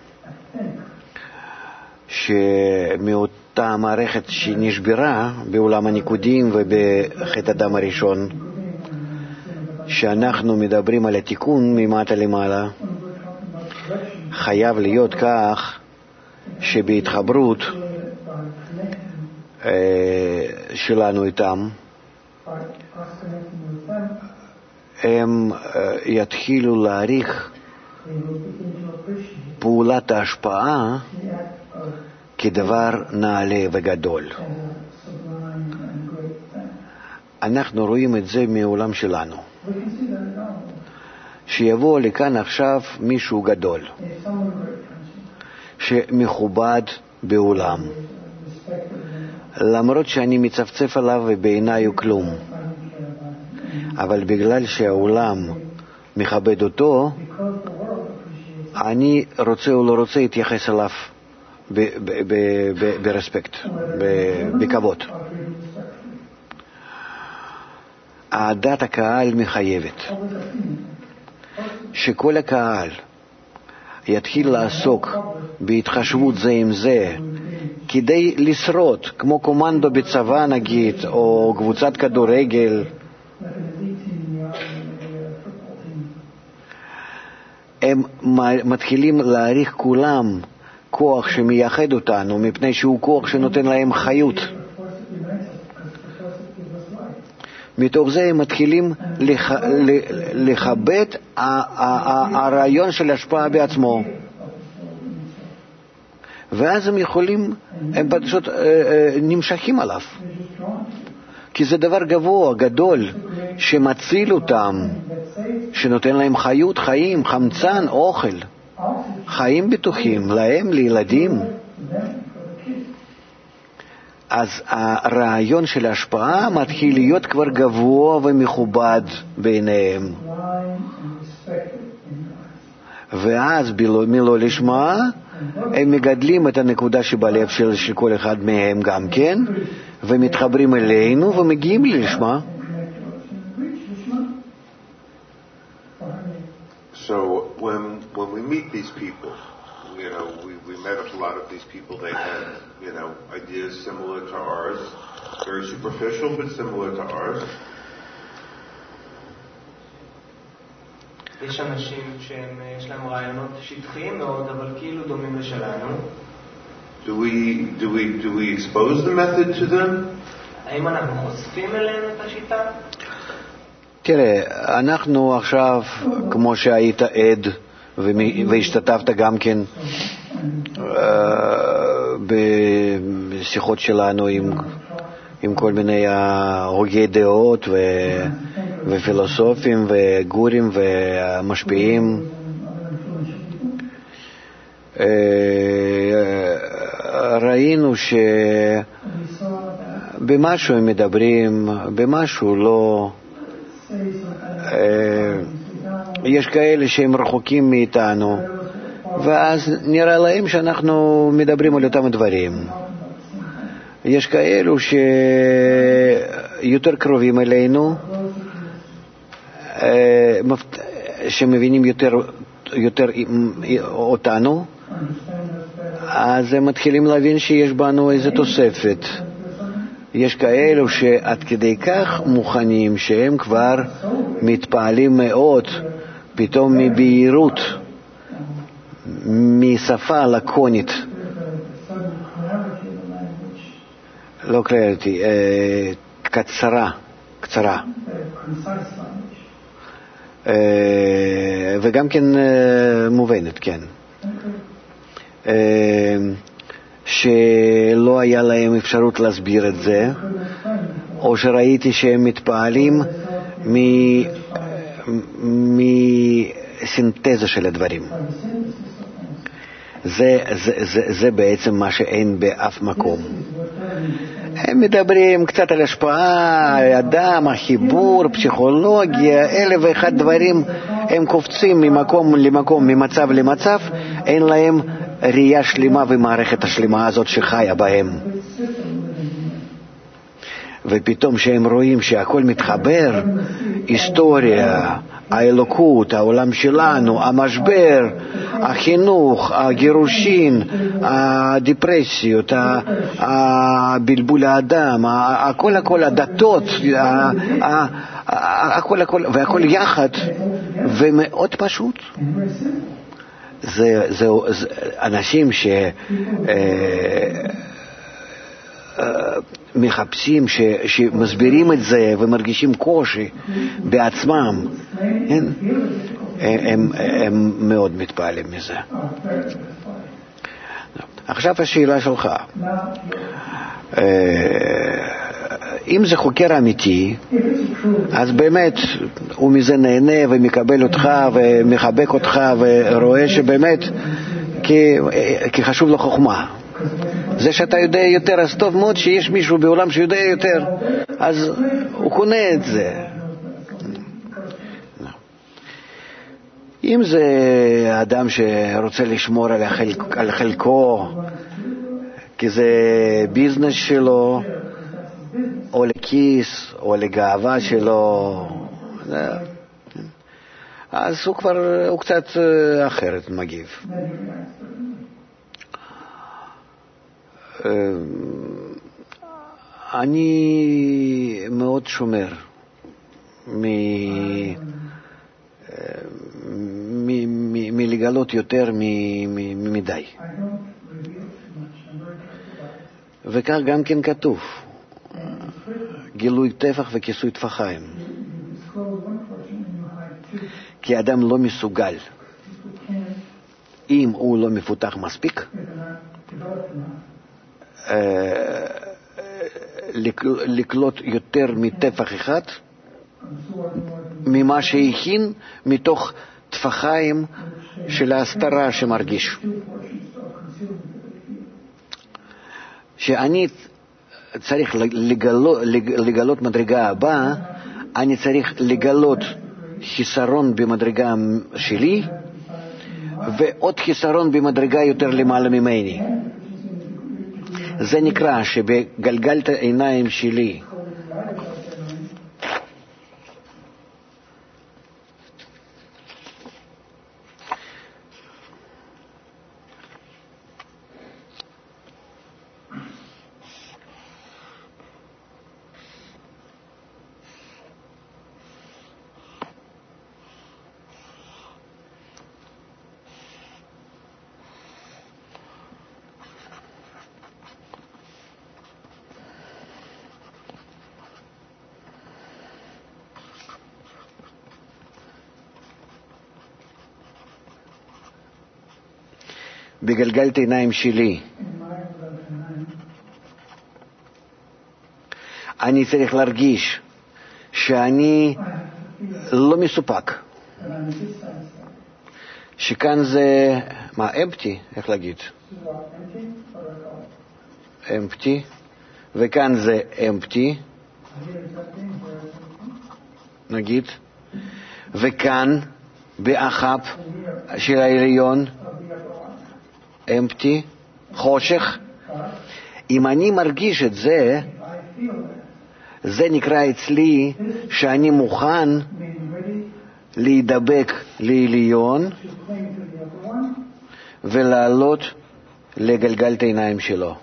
שמאותה מערכת שנשברה בעולם הניקודים ובחטא הדם הראשון, שאנחנו מדברים על התיקון ממטה למעלה, חייב להיות כך שבהתחברות שלנו איתם הם יתחילו להעריך פעולת ההשפעה כדבר נעלה וגדול. אנחנו רואים את זה מעולם שלנו. שיבוא לכאן עכשיו מישהו גדול, שמכובד בעולם, למרות שאני מצפצף עליו ובעיניי הוא כלום, אבל בגלל שהעולם מכבד אותו, אני רוצה או לא רוצה להתייחס אליו ברספקט, בכבוד. עדת הקהל מחייבת שכל הקהל יתחיל לעסוק בהתחשבות זה עם זה כדי לשרוד, כמו קומנדו בצבא נגיד, או קבוצת כדורגל. הם מתחילים להעריך כולם כוח שמייחד אותנו, מפני שהוא כוח שנותן להם חיות. מתוך זה הם מתחילים לח... לכבד הרעיון של השפעה בעצמו. ואז הם יכולים, הם פשוט נמשכים עליו. כי זה דבר גבוה, גדול, שמציל אותם, שנותן להם חיות, חיים, חמצן, אוכל, חיים בטוחים, להם, לילדים. אז הרעיון של ההשפעה מתחיל להיות כבר גבוה ומכובד בעיניהם. ואז מלא לשמה הם מגדלים את הנקודה שבלב של, של כל אחד מהם גם כן, ומתחברים אלינו ומגיעים לשמה.
So when when we meet these people, you know, we, we met a lot of these people. They had, you know, ideas similar to ours, very superficial but similar to ours.
יש אנשים שיש להם רעיונות שטחיים מאוד, אבל כאילו דומים לשלנו.
Do we do we do we expose the method to them?
האם אנחנו חושפים אליהם את השיטה?
תראה, אנחנו עכשיו, כמו שהיית עד והשתתפת גם כן בשיחות שלנו עם, עם כל מיני הוגי דעות ו, ופילוסופים וגורים ומשפיעים, ראינו שבמשהו הם מדברים, במשהו לא. יש כאלה שהם רחוקים מאיתנו, ואז נראה להם שאנחנו מדברים על אותם דברים. יש כאלו שיותר קרובים אלינו, שמבינים יותר, יותר אותנו, אז הם מתחילים להבין שיש בנו איזו תוספת. יש כאלו שעד כדי כך מוכנים שהם כבר מתפעלים מאוד, פתאום מבהירות, משפה לקונית, לא קלרטי, קצרה, קצרה, וגם כן מובנת, כן. שלא היה להם אפשרות להסביר את זה, או שראיתי שהם מתפעלים מסינתזה של הדברים. זה, זה, זה, זה בעצם מה שאין באף מקום. הם מדברים קצת על השפעה, אדם, החיבור, פסיכולוגיה, אלף ואחד דברים, הם קופצים ממקום למקום, ממצב למצב, אין להם ראייה שלמה ומערכת השלמה הזאת שחיה בהם. ופתאום שהם רואים שהכל מתחבר, היסטוריה, האלוקות, העולם שלנו, המשבר, החינוך, הגירושין, הדיפרסיות, הבלבול האדם, הכל הכל הדתות, הכל הכל, והכל יחד, ומאוד פשוט. זה, זה, זה אנשים ש... מחפשים, ש, שמסבירים את זה ומרגישים קושי בעצמם, הם, הם, הם מאוד מתפעלים מזה. עכשיו השאלה שלך, אם זה חוקר אמיתי, אז באמת הוא מזה נהנה ומקבל אותך ומחבק אותך ורואה שבאמת כי, כי חשוב לו חוכמה. זה שאתה יודע יותר, אז טוב מאוד שיש מישהו בעולם שיודע יותר, אז הוא קונה את זה. אם זה אדם שרוצה לשמור על, החלק, על חלקו, כי זה ביזנס שלו, או לכיס, או לגאווה שלו, אז הוא כבר, הוא קצת אחרת מגיב. אני מאוד שומר מלגלות יותר מדי, וכך גם כן כתוב, גילוי טפח וכיסוי טפחיים, כי אדם לא מסוגל, אם הוא לא מפותח מספיק, לקלוט יותר מטפח אחד ממה שהכין מתוך טפחיים של ההסתרה שמרגיש. שאני צריך לגלות, לגלות מדרגה הבאה, אני צריך לגלות חיסרון במדרגה שלי ועוד חיסרון במדרגה יותר למעלה ממני. זה נקרא שבגלגלת העיניים שלי בגלגלת העיניים שלי אני צריך להרגיש שאני לא מסופק, שכאן זה מה? empty, איך להגיד? empty, וכאן זה empty נגיד, וכאן באחת של העליון empty, חושך. אם אני מרגיש את זה, זה נקרא אצלי שאני מוכן להידבק לעליון ולעלות לגלגלת העיניים שלו.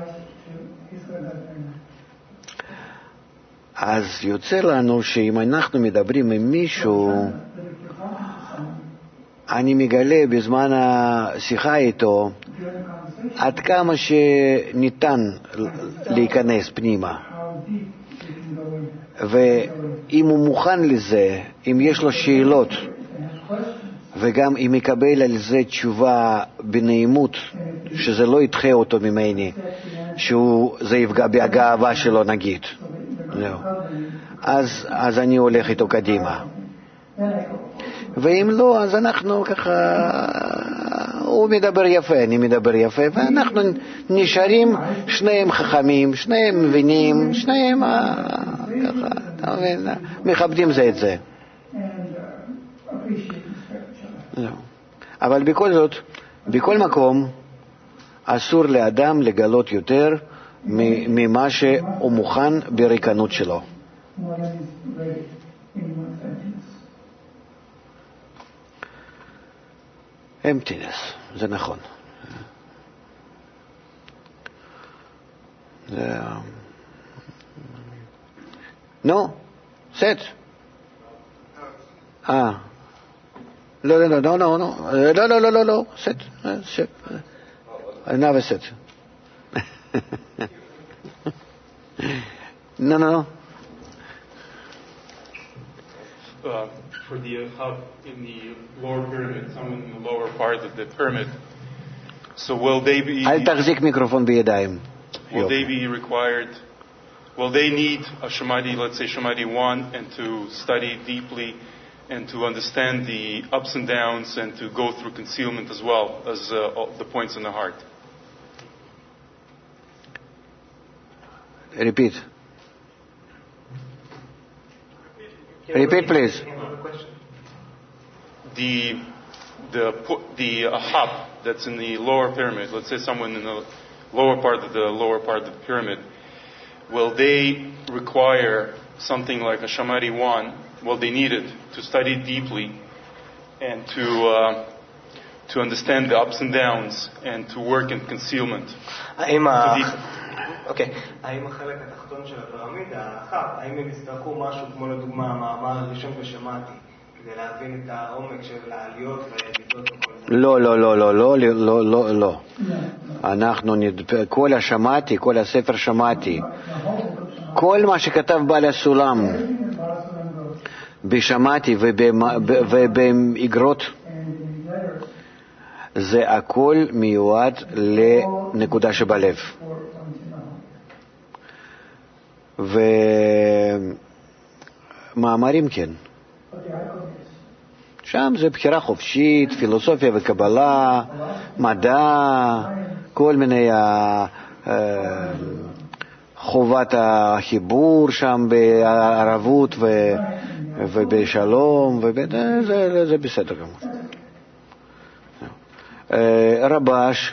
אז יוצא לנו שאם אנחנו מדברים עם מישהו, אני מגלה בזמן השיחה איתו עד כמה שניתן להיכנס פנימה, ואם הוא מוכן לזה, אם יש לו שאלות וגם אם יקבל על זה תשובה בנעימות, שזה לא ידחה אותו ממני, שזה יפגע בהגאווה שלו נגיד, אז, אז אני הולך איתו קדימה. ואם לא, אז אנחנו ככה, הוא מדבר יפה, אני מדבר יפה, ואנחנו נשארים שניהם חכמים, שניהם מבינים, שניהם ככה, אתה מבין, מכבדים זה את זה. אבל בכל זאת, בכל מקום, אסור לאדם לגלות יותר ממה שהוא מוכן בריקנות שלו. emptiness, זה נכון. זה... נו, סט. אה. לא, לא, לא, לא, לא, לא, לא, לא, לא, לא, סט, סט. another set. No, no.
Uh, for the hub in the lower pyramid, someone in the lower part of the pyramid. So will they be?
אל תחזיק מיקרופון בידיים.
Will they be required? Will they need a Shamadhi, let's say Shamadhi one, and to study deeply and to understand the ups and downs and to go through concealment as well as uh, all the points in the heart?
Repeat. Repeat, please.
The the the uh, hub that's in the lower pyramid. Let's say someone in the lower part of the lower part of the pyramid. Will they require something like a Shamadhi one? Will they need it to study deeply and to uh, to understand the ups and downs and to work in concealment?
אוקיי, האם החלק התחתון של הפירמיד, האחר, האם הם יצטרכו משהו כמו לדוגמה המאמר הראשון ששמעתי, כדי להבין את העומק של העליות והירידות וכל זה?
לא, לא, לא, לא, לא, לא, לא, לא. אנחנו נדבר, כל השמעתי, כל הספר שמעתי, כל מה שכתב בעל הסולם בשמעתי ובאגרות, זה הכל מיועד לנקודה שבלב. ומאמרים כן. שם זה בחירה חופשית, פילוסופיה וקבלה, מדע, כל מיני חובת החיבור שם בערבות ובשלום, זה בסדר גמור. רבש,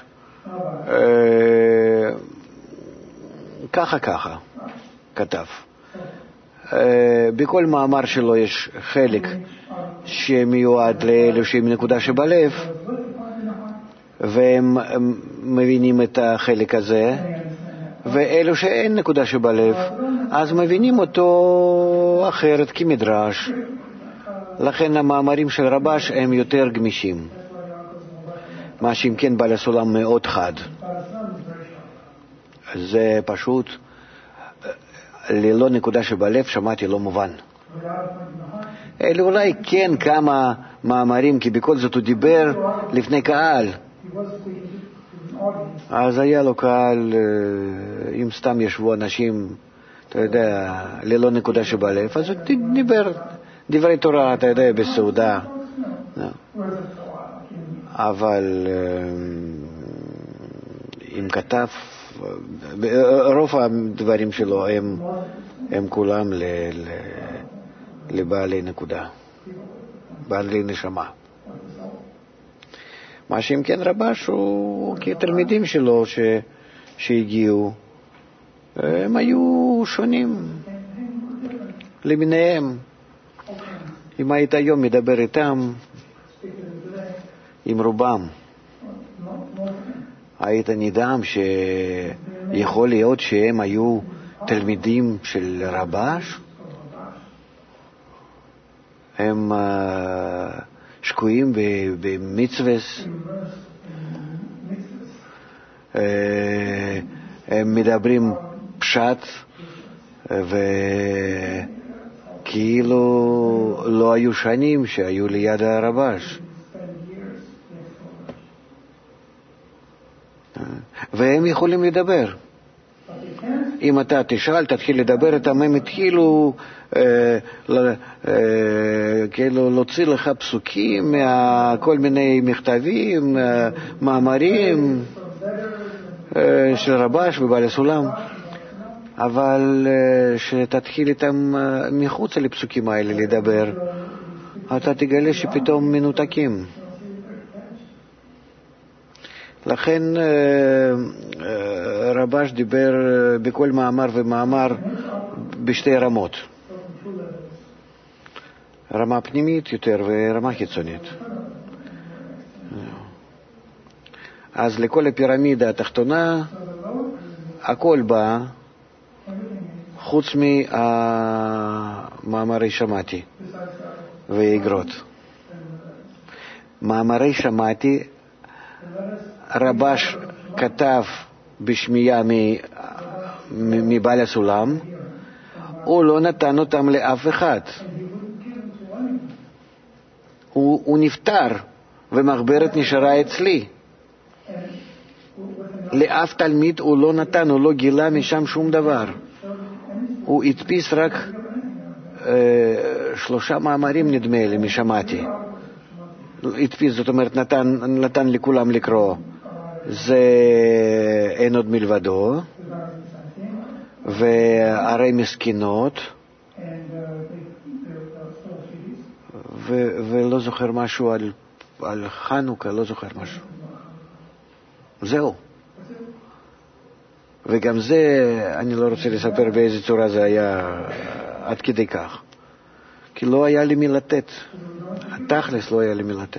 ככה ככה כתב. בכל מאמר שלו יש חלק שמיועד לאלו שהם נקודה שבלב, והם מבינים את החלק הזה, ואלו שאין נקודה שבלב, אז מבינים אותו אחרת כמדרש. לכן המאמרים של רבש הם יותר גמישים. מה שאם כן בעל הסולם מאוד חד. זה פשוט, ללא נקודה שבלב שמעתי לא מובן. אלה אולי כן כמה מאמרים, כי בכל זאת הוא דיבר לפני קהל. אז היה לו קהל, אם סתם ישבו אנשים, אתה יודע, ללא נקודה שבלב, אז הוא דיבר דברי תורה, אתה יודע, בסעודה. אבל אם כתב, רוב הדברים שלו הם, הם כולם ל, ל, לבעלי נקודה, בעלי נשמה. מה שאם כן רבש הוא כתלמידים שלו ש, שהגיעו, הם היו שונים למיניהם. אם היית היום מדבר איתם, עם רובם, היית נדהם שיכול להיות שהם היו תלמידים של רבש, הם שקועים במצווס, הם מדברים פשט וכאילו לא היו שנים שהיו ליד הרבש, והם יכולים לדבר. אם אתה תשאל, תתחיל לדבר איתם, הם התחילו אה, אה, כאילו להוציא לך פסוקים מכל מיני מכתבים, אה, מאמרים אה, של רבש ובעל הסולם, אבל אה, שתתחיל איתם אה, מחוץ לפסוקים האלה לדבר, אתה תגלה שפתאום מנותקים. לכן רבש דיבר בכל מאמר ומאמר בשתי רמות, רמה פנימית יותר ורמה חיצונית. אז לכל הפירמידה התחתונה הכל בא חוץ מהמאמרי שמעתי ואגרות. מאמרי שמעתי רבש כתב בשמיעה מבעל הסולם, הוא לא נתן אותם לאף אחד. הוא, הוא נפטר ומחברת נשארה אצלי. לאף תלמיד הוא לא נתן, הוא לא גילה משם שום דבר. הוא הדפיס רק אה, שלושה מאמרים נדמה לי משמעתי. הדפיס, זאת אומרת נתן, נתן לכולם לקרוא. זה אין עוד מלבדו, וערי מסכנות, ו, ולא זוכר משהו על, על חנוכה, לא זוכר משהו. זהו. וגם זה, אני לא רוצה לספר באיזה צורה זה היה עד כדי כך. כי לא היה לי מי לתת. התכלס לא היה לי מי לתת.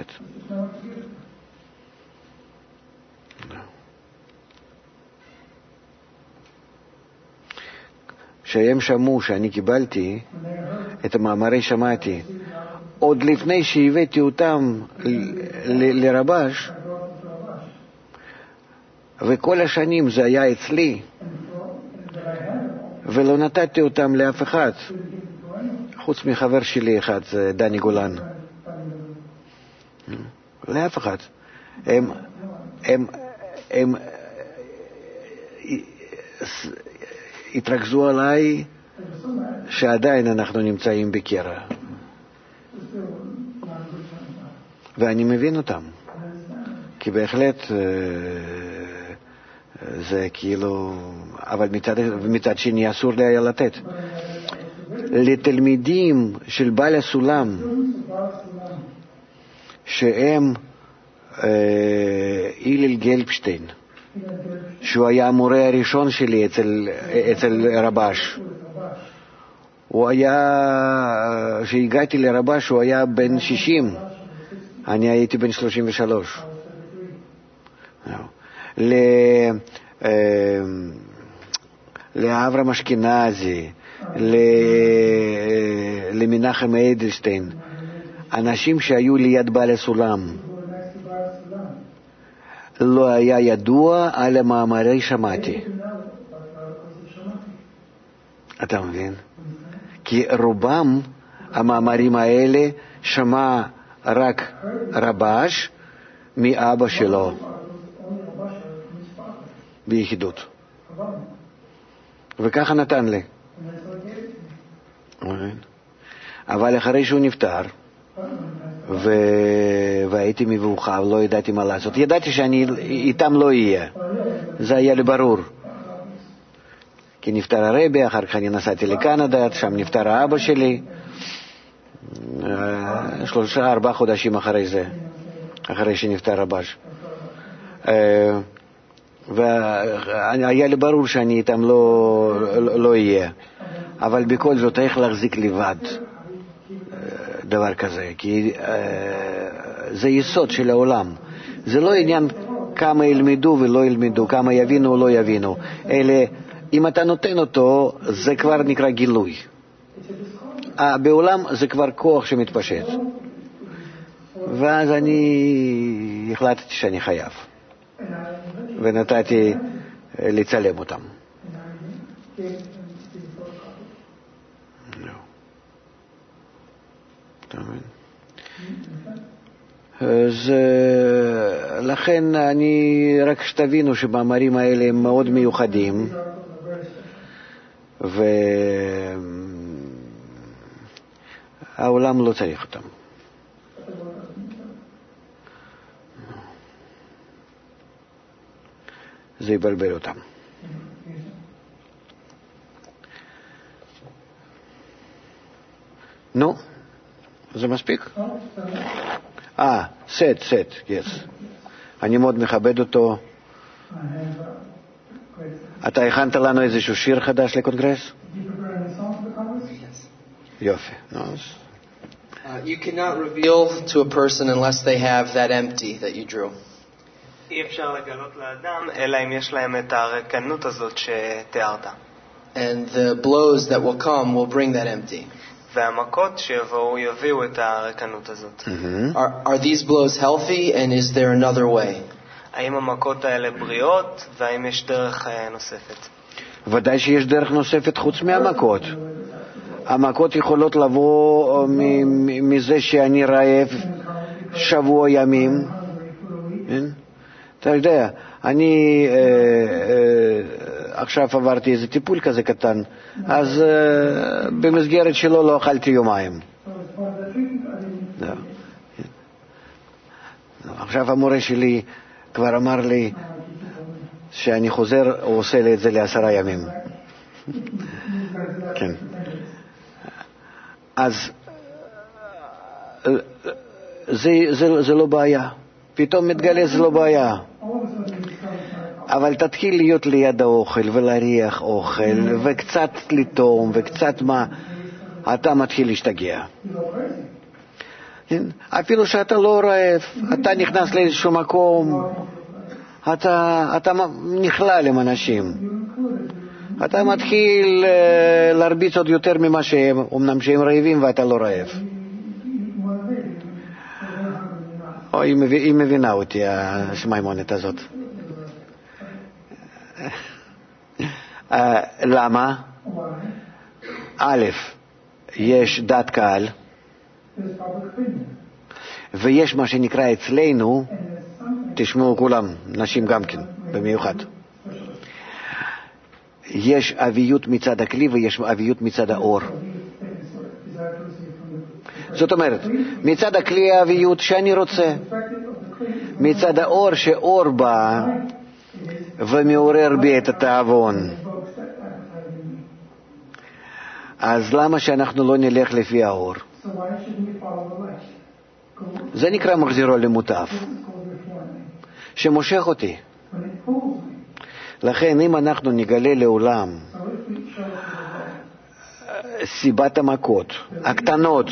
שהם שמעו שאני קיבלתי את המאמרי שמעתי, עוד לפני שהבאתי אותם ל- לרבש, וכל השנים זה היה אצלי, ולא נתתי אותם לאף אחד, חוץ מחבר שלי אחד, דני גולן. לאף אחד. הם, הם, הם התרכזו עליי שעדיין אנחנו נמצאים בקרע. ואני מבין אותם. כי בהחלט זה כאילו, אבל מצד, מצד שני אסור לי היה לתת. לתלמידים של בעל הסולם, שהם אה, הלל גלבשטיין, שהוא היה המורה הראשון שלי אצל, אצל רבש. הוא היה, כשהגעתי לרבש הוא היה בן שישים, אני הייתי בן שלושים ושלוש. ל... לאברהם אשכנזי, למנחם אדלשטיין, אנשים שהיו ליד בעל הסולם, לא היה ידוע על המאמרי שמעתי. אתה מבין? כי רובם המאמרים האלה שמע רק רבש מאבא שלו ביחידות, וככה נתן לי. אבל אחרי שהוא נפטר ו... והייתי מבוכר, לא ידעתי מה לעשות. ידעתי שאני איתם לא אהיה, זה היה לי ברור, כי נפטר הרבי, אחר כך אני נסעתי לקנדה, שם נפטר האבא שלי, שלושה ארבעה חודשים אחרי זה, אחרי שנפטר רבש. והיה לי ברור שאני איתם לא, לא אהיה, אבל בכל זאת איך להחזיק לבד דבר כזה, כי זה יסוד של העולם. זה לא עניין כמה ילמדו ולא ילמדו, כמה יבינו או לא יבינו, אלא אם אתה נותן אותו זה כבר נקרא גילוי. בעולם זה כבר כוח שמתפשט, ואז אני החלטתי שאני חייב, ונתתי לצלם אותם. אז לכן אני רק שתבינו שמאמרים האלה הם מאוד מיוחדים, והעולם לא צריך אותם. זה יבלבל אותם. נו, זה מספיק? אה, סט, סט, yes. אני מאוד מכבד אותו. אתה הכנת לנו איזשהו שיר חדש לקונגרס? יופי.
You cannot reveal to a person unless they have that empty that you drew.
אי אפשר לגלות לאדם אלא אם יש להם את הריקנות הזאת שתיארת.
And the blows that will come will bring that empty.
והמכות שיבואו יביאו את הריקנות הזאת.
Are, are these blows healthy and is there another way?
האם המכות האלה בריאות והאם יש דרך נוספת?
ודאי שיש דרך נוספת חוץ מהמכות. המכות יכולות לבוא מזה שאני רעב שבוע ימים. אתה יודע, אני אה, אה, עכשיו עברתי איזה טיפול כזה קטן, אז אה, במסגרת שלו לא אכלתי יומיים. לא. עכשיו המורה שלי כבר אמר לי שאני חוזר, הוא עושה לי את זה לעשרה ימים. כן. אז זה, זה, זה לא בעיה. פתאום מתגלה זה לא בעיה. אבל תתחיל להיות ליד האוכל ולהריח אוכל וקצת לטום וקצת מה, אתה מתחיל להשתגע. אפילו שאתה לא רעב, אתה נכנס לאיזשהו מקום, אתה, אתה נכלל עם אנשים, אתה מתחיל להרביץ עוד יותר ממה שהם, אמנם שהם רעבים ואתה לא רעב. או היא מבינה אותי, השמיימונת הזאת. למה? א', יש דת קהל, ויש מה שנקרא אצלנו, תשמעו כולם, נשים גם כן, במיוחד. יש אביות מצד הכלי ויש אביות מצד האור. זאת אומרת, מצד הכלי האביות שאני רוצה, מצד האור שאור בא ומעורר בי את התאבון. אז למה שאנחנו לא נלך לפי האור? זה נקרא מחזירו למוטב. שמושך אותי. לכן אם אנחנו נגלה לעולם סיבת המכות הקטנות,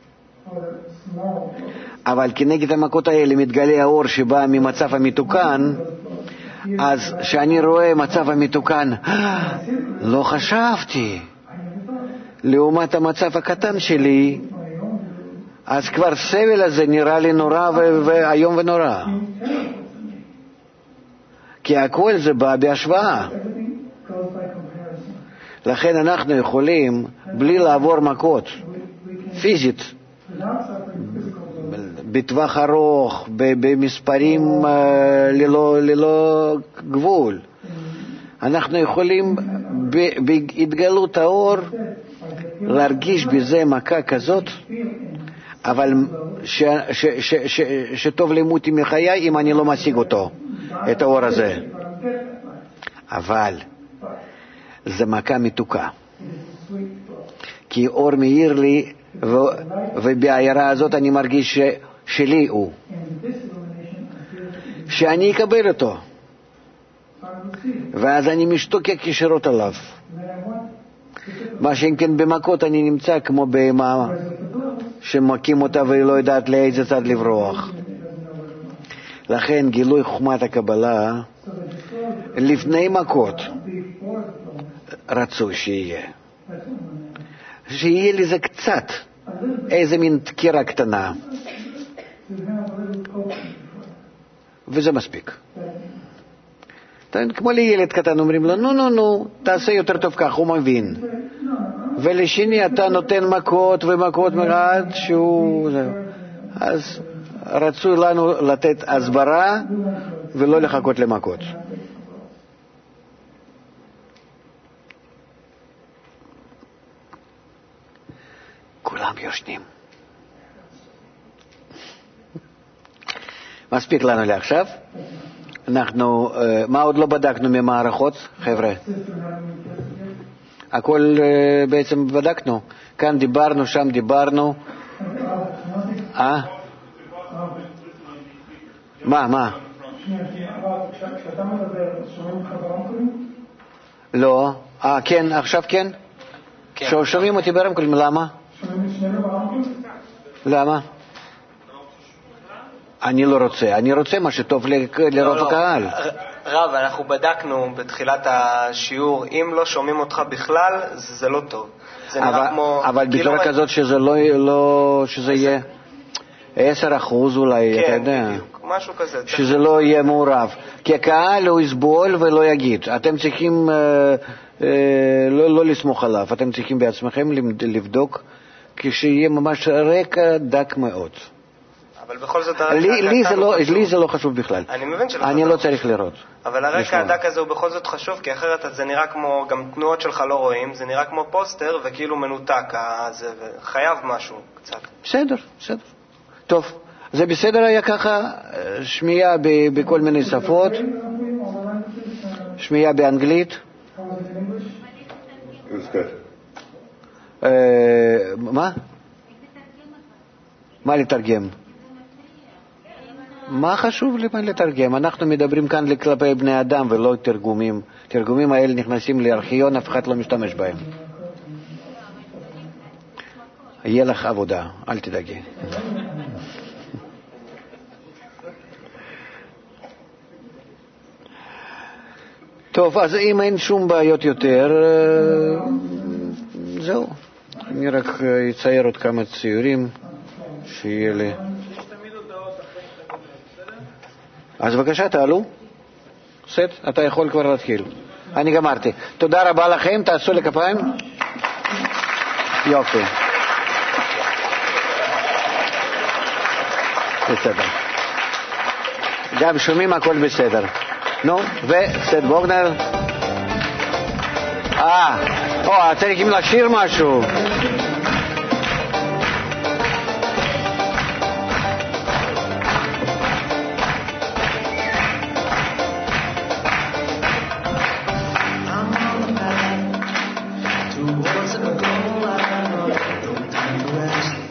אבל כנגד המכות האלה מתגלה האור שבא ממצב המתוקן, אז כשאני רואה מצב המתוקן, לא חשבתי, לעומת המצב הקטן שלי, אז כבר סבל הזה נראה לי נורא והיום ונורא. כי הכל זה בא בהשוואה. לכן אנחנו יכולים, בלי לעבור מכות, פיזית, בטווח ארוך, במספרים ללא, ללא גבול, אנחנו יכולים בהתגלות האור להרגיש בזה מכה כזאת, אבל ש, ש, ש, ש, שטוב למותי מחיי אם אני לא משיג אותו, את האור הזה. אבל זה מכה מתוקה, כי אור מאיר לי, ו, ובעיירה הזאת אני מרגיש ש, שלי הוא, שאני אקבל אותו, ואז אני משתוקק ישירות עליו. מה שאם כן במכות אני נמצא כמו בהמה שמכים אותה והיא לא יודעת לאיזה צד לברוח. לכן גילוי חוכמת הקבלה לפני מכות רצוי שיהיה, שיהיה לזה קצת איזה מין תקירה קטנה, וזה מספיק. כמו לילד קטן אומרים לו, נו נו נו, תעשה יותר טוב כך, הוא מבין. ולשני אתה נותן מכות ומכות מרעד שהוא... אז רצוי לנו לתת הסברה ולא לחכות למכות. כולם יושנים. מספיק לנו לעכשיו. אנחנו, מה עוד לא בדקנו ממערכות, חבר'ה? הכל בעצם בדקנו. כאן דיברנו, שם דיברנו. אה? מה, מה?
כשאתה מדבר, שומעים לך ברמקולים?
לא. אה, כן, עכשיו כן? שומעים אותי ברמקולים, למה?
שומעים שנינו ברמקולים?
למה? אני לא רוצה, אני רוצה מה שטוב לרוב הקהל.
רב, אנחנו בדקנו בתחילת השיעור, אם לא שומעים אותך בכלל, זה לא טוב.
אבל בצורה כזאת שזה לא, שזה יהיה עשר אחוז אולי, אתה יודע.
משהו כזה.
שזה לא יהיה מעורב. כי הקהל הוא יסבול ולא יגיד. אתם צריכים לא לסמוך עליו, אתם צריכים בעצמכם לבדוק, כשיהיה ממש רקע דק מאוד.
אבל בכל זאת
לי, לי, זה לא, לי זה לא חשוב בכלל.
אני מבין שלא.
אני לא צריך לראות.
אבל הרקע הדק הזה הוא בכל זאת חשוב, כי אחרת זה נראה כמו, גם תנועות שלך לא רואים, זה נראה כמו פוסטר וכאילו מנותק, זה חייב משהו קצת.
בסדר, בסדר. טוב, זה בסדר היה ככה, שמיעה בכל מיני שפות, שמיעה באנגלית. מה? מה לתרגם? מה חשוב לי מה לתרגם? אנחנו מדברים כאן כלפי בני אדם ולא תרגומים. תרגומים האלה נכנסים לארכיון, אף אחד לא משתמש בהם. יהיה לך עבודה, אל תדאגי. טוב, אז אם אין שום בעיות יותר, זהו. אני רק אצייר עוד כמה ציורים שיהיה לי. אז בבקשה, תעלו. סט, אתה יכול כבר להתחיל. אני גמרתי. תודה רבה לכם, תעשו לכפיים. יופי. בסדר. גם שומעים הכל בסדר. נו, וסט בוגנר. אה, או, צריכים לשיר משהו.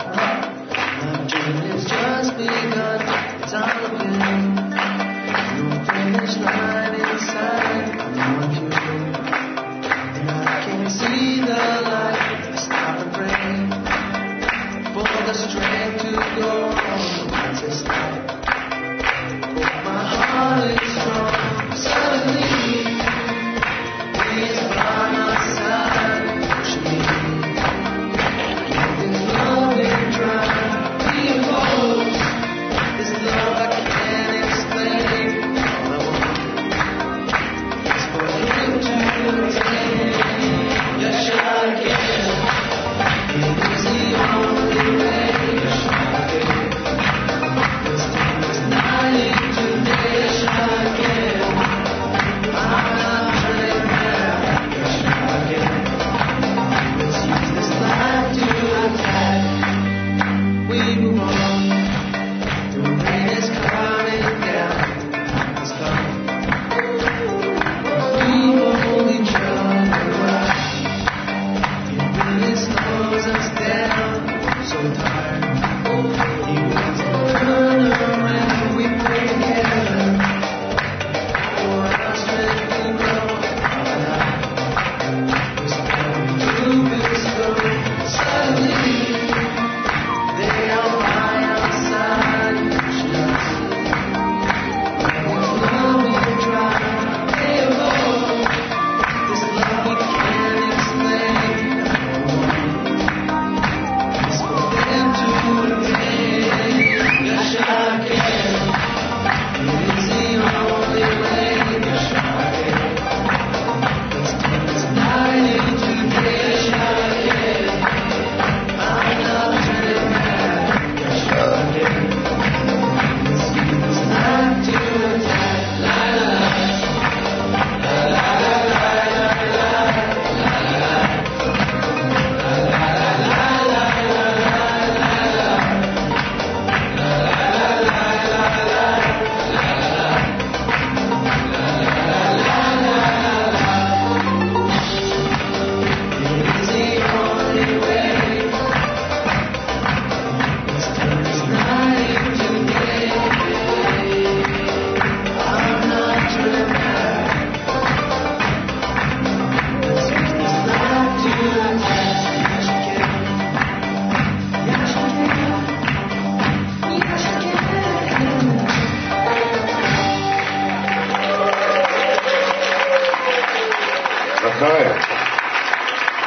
It's just begun, it's all again. שניים